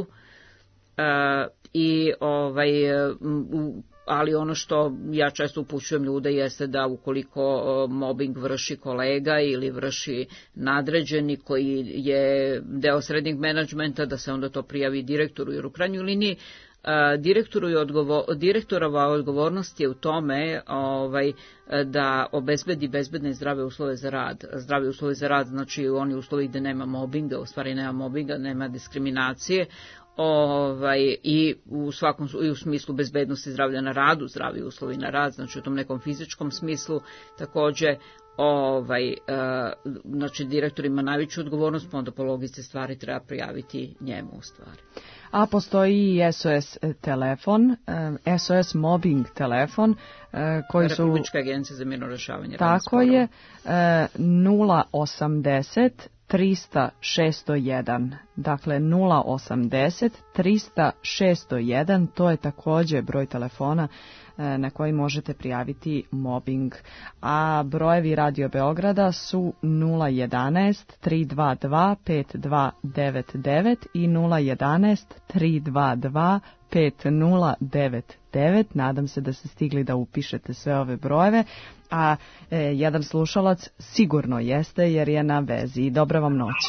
e, i ovaj u ali ono što ja često upućujem ljude jeste da ukoliko mobbing vrši kolega ili vrši nadređeni koji je deo srednjeg menadžmenta, da se onda to prijavi direktoru, jer u krajnjoj liniji direktoru je odgovor, direktorova odgovornost je u tome ovaj, da obezbedi bezbedne i zdrave uslove za rad. Zdrave uslove za rad znači oni uslovi gde nema mobbinga, u stvari nema mobbinga, nema diskriminacije, ovaj, i u svakom i u smislu bezbednosti zdravlja na radu, zdravi uslovi na rad, znači u tom nekom fizičkom smislu takođe. Ovaj, uh, znači direktor ima najveću odgovornost, pa onda po logici stvari treba prijaviti njemu u stvari. A postoji i es o es telefon, es o es mobbing telefon, koji su... Republička agencija za mirno rešavanje. Tako je, nula osamdeset trista šesto jedan. Dakle, nula osamdeset trista šesto jedan, to je takođe broj telefona na koji možete prijaviti mobbing. A brojevi Radio Beograda su nula jedanaest tri dva dva pet dva devet devet i nula jedanaest tri dva dva pet nula devet devet. Nadam se da ste stigli da upišete sve ove brojeve, a e, jedan slušalac sigurno jeste jer je na vezi. Dobra vam noć.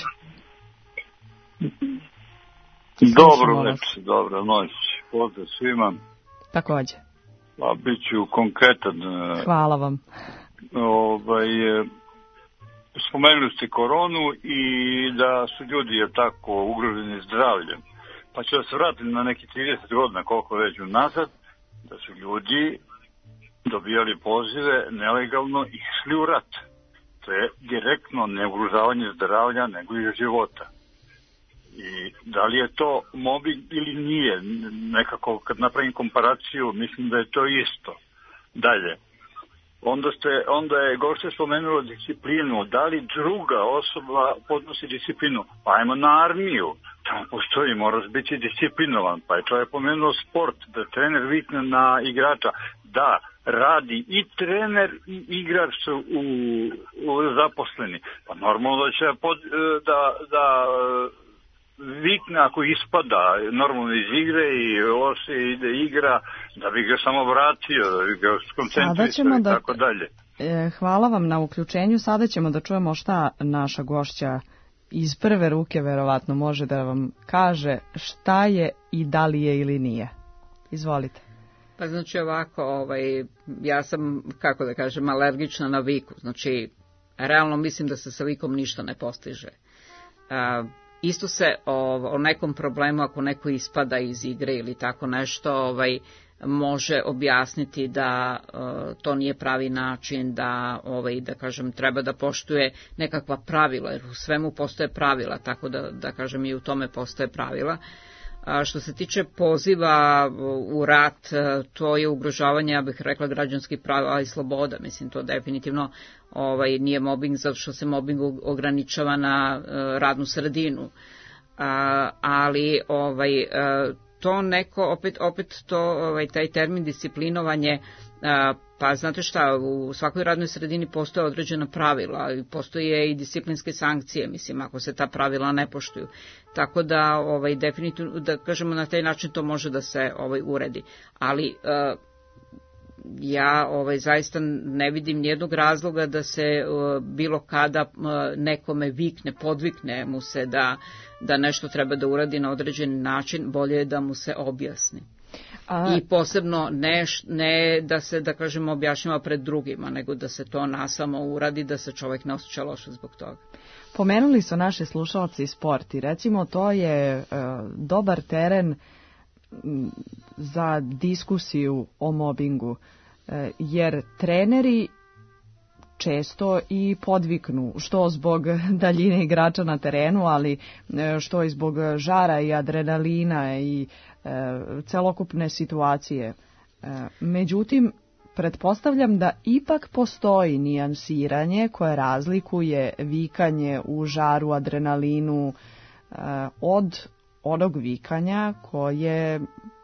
Dobro večer, dobra noć. Pozdrav svima. Takođe. Pa bit ću konkretan. Hvala vam. Ovaj, spomenuli ste koronu i da su ljudi je tako ugroženi zdravljem. Pa ću da se vratim na neki trideset godina, koliko već unazad, da su ljudi dobijali pozive nelegalno i išli u rat. To je direktno ne ugrožavanje zdravlja, nego i života. I da li je to mobbing ili nije, nekako kad napravim komparaciju, mislim da je to isto. Dalje. Onda, ste, onda je gošće spomenulo disciplinu. Da li druga osoba podnosi disciplinu? Pa ajmo na armiju. Tamo postoji, moraš biti disciplinovan. Pa je to je pomenuo sport, da trener vikne na igrača. Da, radi i trener i igrač su u, u zaposleni. Pa normalno da će pod, da, da vikne ako ispada normalno iz igre i loše ide igra, da bi ga samo vratio, da bi ga skoncentrisao i da, tako dalje. E, hvala vam na uključenju. Sada ćemo da čujemo šta naša gošća iz prve ruke verovatno može da vam kaže šta je i da li je ili nije. Izvolite. Pa znači ovako, ovaj, ja sam, kako da kažem, alergična na viku. Znači, realno mislim da se sa vikom ništa ne postiže. A, isto se o, o nekom problemu, ako neko ispada iz igre ili tako nešto, ovaj, može objasniti da uh, to nije pravi način, da, ovaj, da kažem, treba da poštuje nekakva pravila, jer u svemu postoje pravila, tako da, da kažem, i u tome postoje pravila. A što se tiče poziva u rat, to je ugrožavanje, ja bih rekla, građanskih prava i sloboda. Mislim, to definitivno ovaj, nije mobbing, zato što se mobbing ograničava na uh, radnu sredinu. A, ali ovaj, uh, to neko, opet, opet to, ovaj, taj termin disciplinovanje, a, pa znate šta, u svakoj radnoj sredini postoje određena pravila, postoje i disciplinske sankcije, mislim, ako se ta pravila ne poštuju. Tako da, ovaj, definitivno, da kažemo, na taj način to može da se ovaj, uredi. Ali a, ja ovaj, zaista ne vidim nijednog razloga da se a, bilo kada a, nekome vikne, podvikne mu se da da nešto treba da uradi na određeni način, bolje je da mu se objasni. A... I posebno ne, ne da se, da kažemo, objašnjava pred drugima, nego da se to nasamo uradi, da se čovjek ne osjeća loše zbog toga. Pomenuli su naše slušalci sport i recimo to je e, dobar teren za diskusiju o mobingu, e, jer treneri često i podviknu, što zbog daljine igrača na terenu, ali što i zbog žara i adrenalina i e, celokupne situacije. E, međutim, pretpostavljam da ipak postoji nijansiranje koje razlikuje vikanje u žaru, adrenalinu e, od onog vikanja koje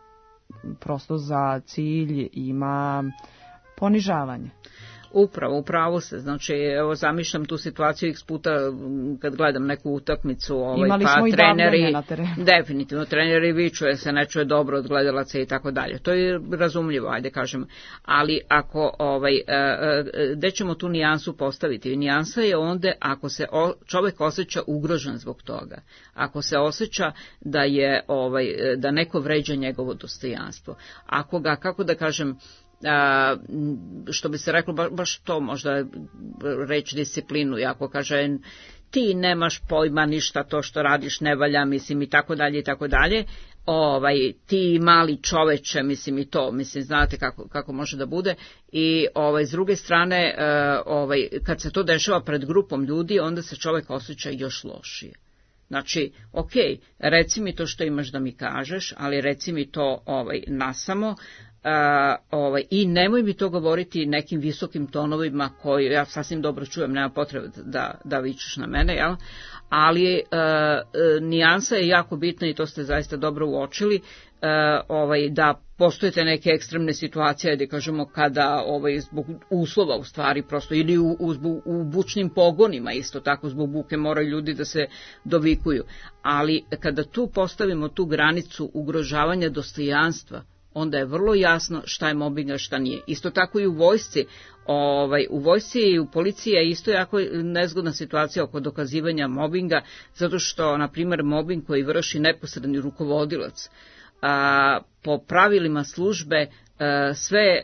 prosto za cilj ima ponižavanje. Upravo, upravo se, znači, evo, zamišljam tu situaciju x puta kad gledam neku utakmicu, ovaj, imali pa smo i treneri, na terenu. Definitivno, treneri vičuje se, ne čuje dobro od gledalaca i tako dalje. To je razumljivo, ajde kažem. Ali ako, ovaj, gde ćemo tu nijansu postaviti? Nijansa je onda ako se čovjek osjeća ugrožen zbog toga. Ako se osjeća da je, ovaj, da neko vređa njegovo dostojanstvo. Ako ga, kako da kažem, A, što bi se reklo, ba, baš to možda reći disciplinu, ako kaže ti nemaš pojma ništa, to što radiš ne valja, mislim, i tako dalje i tako dalje, ovaj, ti mali čoveče, mislim, i to, mislim, znate kako, kako može da bude. I ovaj, s druge strane, ovaj, kad se to dešava pred grupom ljudi, onda se čovjek osjeća još lošije. Znači, ok, reci mi to što imaš da mi kažeš, ali reci mi to ovaj, nasamo. Uh, ovaj, i nemoj mi to govoriti nekim visokim tonovima koji ja sasvim dobro čujem, nema potrebe da, da vičeš na mene, jel? Ali uh, uh, nijansa je jako bitna i to ste zaista dobro uočili, uh, ovaj, da postoje te neke ekstremne situacije, da kažemo, kada ovaj, zbog uslova u stvari prosto, ili u, u, u bučnim pogonima isto tako, zbog buke moraju ljudi da se dovikuju. Ali kada tu postavimo tu granicu ugrožavanja dostojanstva, onda je vrlo jasno šta je mobbing, a šta nije. Isto tako i u vojsci. Ovaj, u vojsci i u policiji je isto jako nezgodna situacija oko dokazivanja mobbinga, zato što, na primjer, mobbing koji vrši neposredni rukovodilac, a, po pravilima službe sve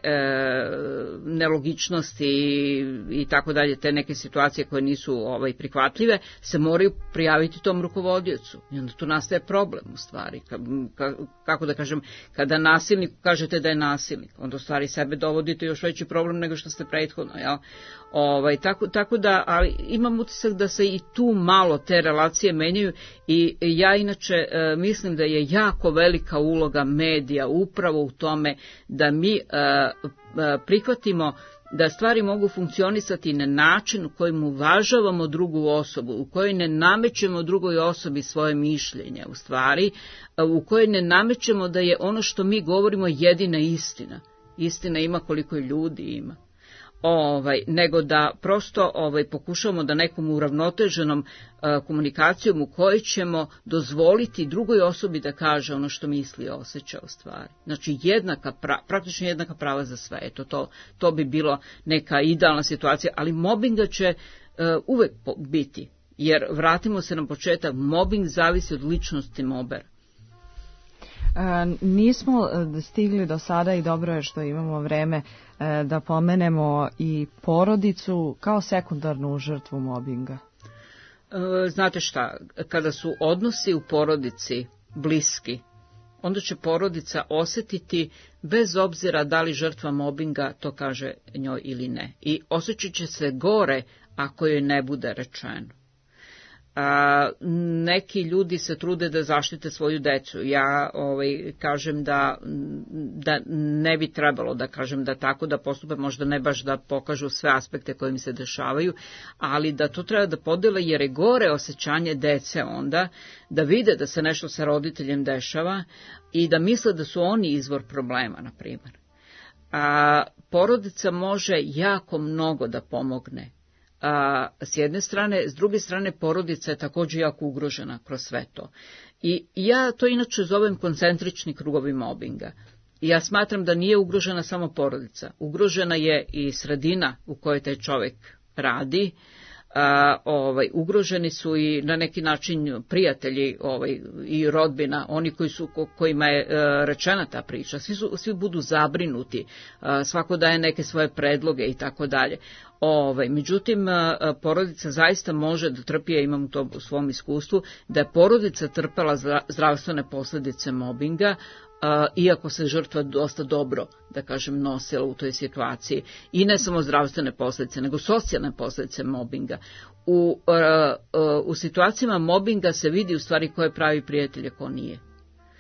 nelogičnosti i tako dalje, te neke situacije koje nisu ovaj, prihvatljive, se moraju prijaviti tom rukovodiocu. I onda tu nastaje problem u stvari. Kako da kažem, kada nasilniku kažete da je nasilnik, onda u stvari sebe dovodite još veći problem nego što ste prethodno, jel? Ovaj, tako, tako da, ali imam utisak da se i tu malo te relacije menjaju i ja inače e, mislim da je jako velika uloga medija upravo u tome da mi e, e, prihvatimo da stvari mogu funkcionisati na način u kojem uvažavamo drugu osobu, u kojoj ne namećemo drugoj osobi svoje mišljenje, u stvari, u kojoj ne namećemo da je ono što mi govorimo jedina istina. Istina ima koliko je ljudi ima. Ovaj, nego da prosto ovaj, pokušamo da nekom uravnoteženom uh, komunikacijom u kojoj ćemo dozvoliti drugoj osobi da kaže ono što misli i osjeća u stvari. Znači jednaka pra, praktično jednaka prava za sve. Eto, to, to bi bilo neka idealna situacija, ali mobinga će uh, uvek biti, jer vratimo se na početak, mobing zavisi od ličnosti mobera. E, nismo stigli do sada i dobro je što imamo vreme e, da pomenemo i porodicu kao sekundarnu žrtvu mobinga. E, znate šta, kada su odnosi u porodici bliski, onda će porodica osjetiti bez obzira da li žrtva mobinga to kaže njoj ili ne. I osjećat će se gore ako joj ne bude rečeno. A, neki ljudi se trude da zaštite svoju decu. Ja ovaj, kažem da, da ne bi trebalo da kažem da tako da postupe, možda ne baš da pokažu sve aspekte koje im se dešavaju, ali da to treba da podele jer je gore osjećanje dece onda, da vide da se nešto sa roditeljem dešava i da misle da su oni izvor problema, na primjer. A porodica može jako mnogo da pomogne. A, s jedne strane, s druge strane porodica je također jako ugrožena kroz sve to. I ja to inače zovem koncentrični krugovi mobinga. I ja smatram da nije ugrožena samo porodica. Ugrožena je i sredina u kojoj taj čovjek radi. A, ovaj, ugroženi su i na neki način prijatelji ovaj, i rodbina, oni koji su, kojima je a, rečena ta priča. Svi, su, svi budu zabrinuti, a, svako daje neke svoje predloge i tako dalje. Ovaj, međutim, porodica zaista može da trpi, ja imam to u svom iskustvu, da je porodica trpela zdravstvene posljedice mobinga, Uh, iako se žrtva dosta dobro, da kažem, nosila u toj situaciji. I ne samo zdravstvene posljedice, nego socijalne posljedice mobinga. U, uh, uh, u situacijama mobinga se vidi u stvari ko je pravi prijatelj, a ko nije. Uh,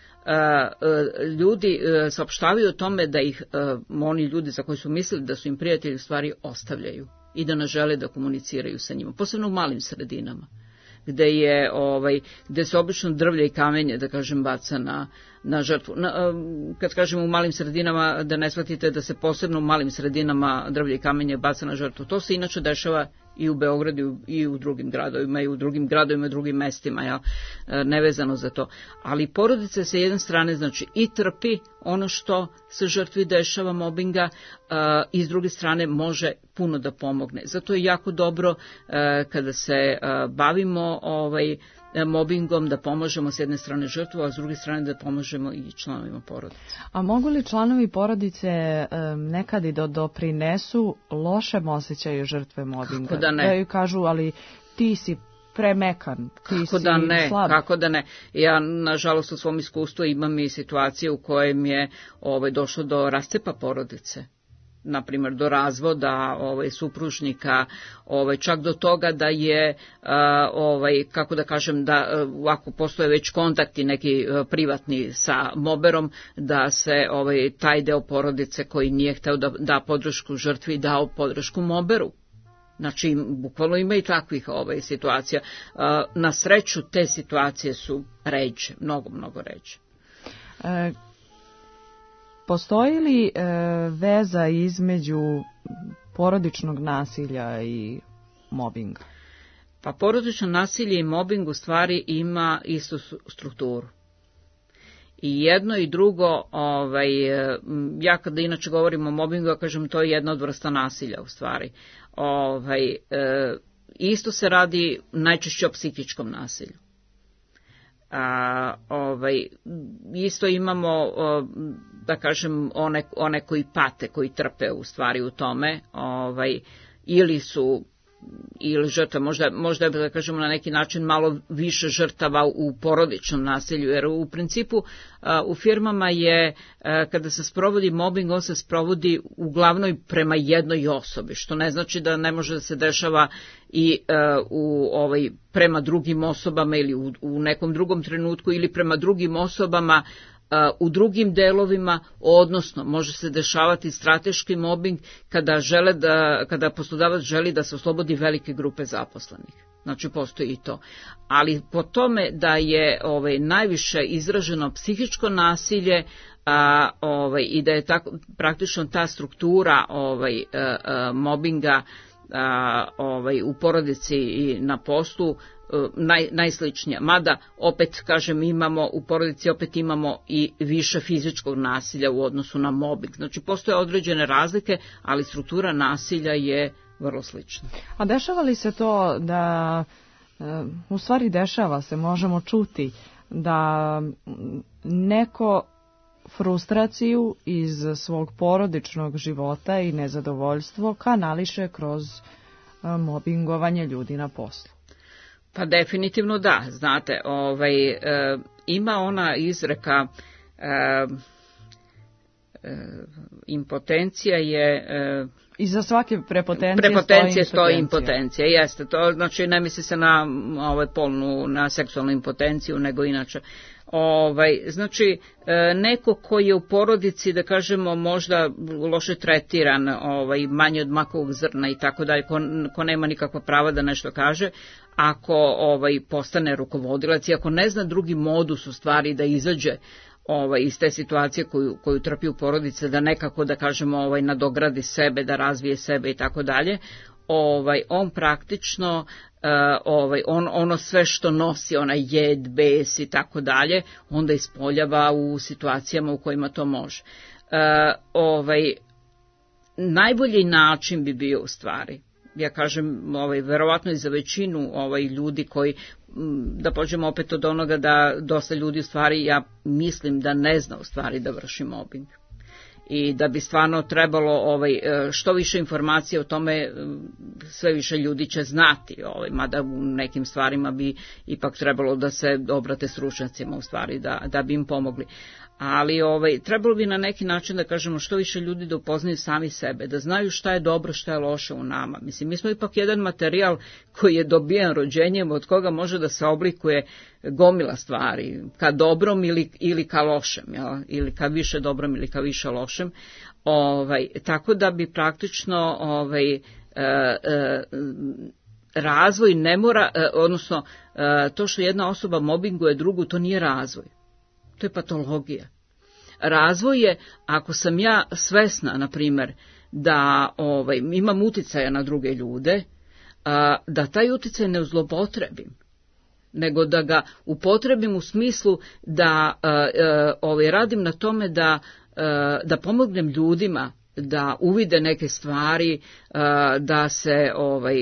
uh, ljudi uh, saopštavaju o tome da ih uh, oni ljudi za koji su mislili da su im prijatelji u stvari ostavljaju i da ne žele da komuniciraju sa njima, posebno u malim sredinama, gde je ovaj gde se obično drvlje i kamenje, da kažem, baca na na žrtvu. Na, kad kažem u malim sredinama, da ne shvatite da se posebno u malim sredinama drvlje i kamenje baca na žrtvu. To se inače dešava i u Beogradu i u drugim gradovima i u drugim gradovima i u drugim mestima, ja, nevezano za to. Ali porodica se jedne strane znači i trpi ono što se žrtvi dešava mobinga i s druge strane može puno da pomogne. Zato je jako dobro kada se bavimo ovaj mobingom, da pomožemo s jedne strane žrtvu, a s druge strane da pomožemo i članovima porodice. A mogu li članovi porodice um, nekad i da doprinesu lošem osjećaju žrtve mobinga? Kako da ne? Da ju kažu, ali ti si premekan, ti kako si da ne, slab. Kako da ne? Ja, nažalost, u svom iskustvu imam i situacije u kojem je ovaj, došlo do rascepa porodice. Na primjer do razvoda ovaj supružnika, ovaj čak do toga da je ovaj kako da kažem da ovako postoje već kontakti neki privatni sa moberom, da se ovaj taj deo porodice koji nije hteo da da podršku žrtvi dao podršku moberu. Znači bukvalno ima i takvih ovaj situacija. Na sreću te situacije su ređe, mnogo mnogo ređe. E... Postoji li e, veza između porodičnog nasilja i mobinga? Pa porodično nasilje i mobing u stvari ima istu strukturu. I jedno i drugo, ovaj, ja kada inače govorim o mobingu, ja kažem to je jedna od vrsta nasilja u stvari. Ovaj, e, isto se radi najčešće o psihičkom nasilju. A, ovaj, isto imamo, da kažem, one, one koji pate, koji trpe u stvari u tome, ovaj, ili su ili žrtva, možda, možda da kažemo na neki način malo više žrtava u porodičnom nasilju, jer u principu u firmama je, kada se sprovodi mobbing, on se sprovodi uglavnom prema jednoj osobi, što ne znači da ne može da se dešava i u ovaj prema drugim osobama ili u, u nekom drugom trenutku ili prema drugim osobama u drugim delovima, odnosno može se dešavati strateški mobbing kada, žele da, kada poslodavac želi da se oslobodi velike grupe zaposlenih. Znači postoji i to. Ali po tome da je ovaj, najviše izraženo psihičko nasilje a, ovaj, i da je tako, praktično ta struktura ovaj, a, a, mobbinga a, ovaj, u porodici i na poslu Naj, najsličnija. Mada, opet kažem, imamo u porodici opet imamo i više fizičkog nasilja u odnosu na mobbing. Znači, postoje određene razlike, ali struktura nasilja je vrlo slična. A dešava li se to da, u stvari dešava se, možemo čuti, da neko frustraciju iz svog porodičnog života i nezadovoljstvo kanališe kroz mobbingovanje ljudi na poslu? Pa definitivno da, znate, ovaj, e, ima ona izreka e, e, impotencija je... E, Iza svake prepotencije, prepotencije stoji stoji impotencija. Jeste, to znači ne misli se na ovaj, polnu, na seksualnu impotenciju, nego inače. Ovaj, znači, neko koji je u porodici, da kažemo, možda loše tretiran, ovaj, manje od makovog zrna i tako dalje, ko, ko nema nikakva prava da nešto kaže, ako ovaj, postane rukovodilac i ako ne zna drugi modus u stvari da izađe ovaj, iz te situacije koju, koju trpi u porodice, da nekako, da kažemo, ovaj, nadogradi sebe, da razvije sebe i tako dalje, ovaj, on praktično, uh, ovaj, on, ono sve što nosi, onaj jed, bes i tako dalje, onda ispoljava u situacijama u kojima to može. Uh, ovaj, najbolji način bi bio u stvari, ja kažem, ovaj, verovatno i za većinu ovaj, ljudi koji, da pođemo opet od onoga da dosta ljudi u stvari, ja mislim da ne zna u stvari da vrši mobbing. I da bi stvarno trebalo ovaj, što više informacije o tome, sve više ljudi će znati, ovaj, mada u nekim stvarima bi ipak trebalo da se obrate stručnjacima u stvari, da, da bi im pomogli. Ali ovaj, trebalo bi na neki način da kažemo što više ljudi da upoznaju sami sebe, da znaju šta je dobro, šta je loše u nama. Mislim, mi smo ipak jedan materijal koji je dobijen rođenjem, od koga može da se oblikuje gomila stvari, ka dobrom ili, ili ka lošem, jel? Ili ka više dobrom ili ka više lošem. Ovaj, tako da bi praktično ovaj, e, e, razvoj ne mora, e, odnosno e, to što jedna osoba mobinguje drugu, to nije razvoj. To je patologija. Razvoj je, ako sam ja svesna, na primjer, da ovaj, imam uticaja na druge ljude, a, da taj uticaj ne zloupotrebim, nego da ga upotrebim u smislu da a, a, ovaj, radim na tome da, a, da pomognem ljudima da uvide neke stvari, a, da se ovaj,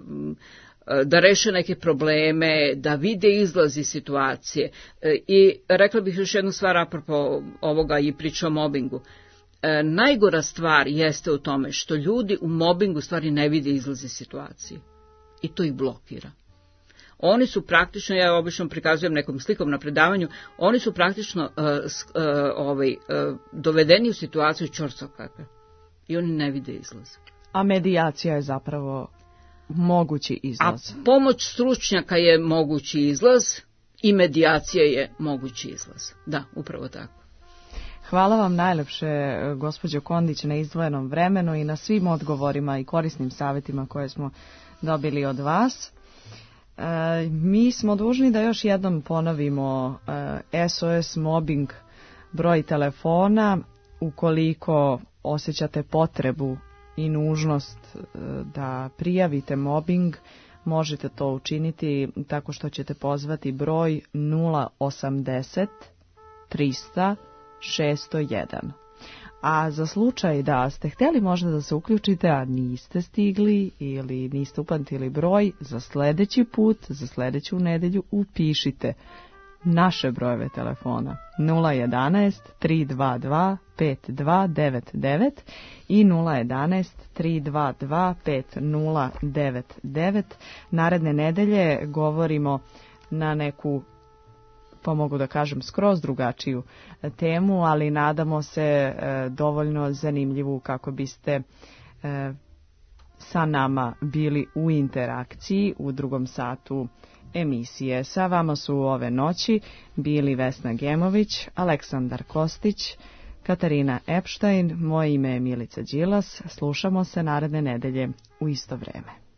da reše neke probleme, da vide izlaz iz situacije. I rekla bih još jednu stvar apropo ovoga i priča o mobingu. E, najgora stvar jeste u tome što ljudi u mobingu stvari ne vide izlaz iz situacije. I to ih blokira. Oni su praktično, ja obično prikazujem nekom slikom na predavanju, oni su praktično uh, uh, ovaj, uh, dovedeni u situaciju čorsokaka. I oni ne vide izlaz. A medijacija je zapravo mogući izlaz. A pomoć stručnjaka je mogući izlaz i medijacija je mogući izlaz. Da, upravo tako. Hvala vam najlepše, gospođo Kondić, na izdvojenom vremenu i na svim odgovorima i korisnim savjetima koje smo dobili od vas. E, mi smo dužni da još jednom ponovimo e, S O S Mobbing broj telefona ukoliko osjećate potrebu i nužnost da prijavite mobbing, možete to učiniti tako što ćete pozvati broj nula osamdeset trista šesto jedan. A za slučaj da ste htjeli možda da se uključite, a niste stigli ili niste upamtili broj, za sljedeći put, za sljedeću nedelju upišite naše brojeve telefona nula jedanaest tri dva dva pet dva devet devet i nula jedanaest tri dva dva pet nula devet devet. Naredne nedelje govorimo na neku, pa mogu da kažem, skroz drugačiju temu, ali nadamo se e, dovoljno zanimljivu kako biste e, sa nama bili u interakciji u drugom satu emisije. Sa vama su ove noći bili Vesna Gemović, Aleksandar Kostić, Katarina Epštajn, moje ime je Milica Đilas. Slušamo se naredne nedelje u isto vreme.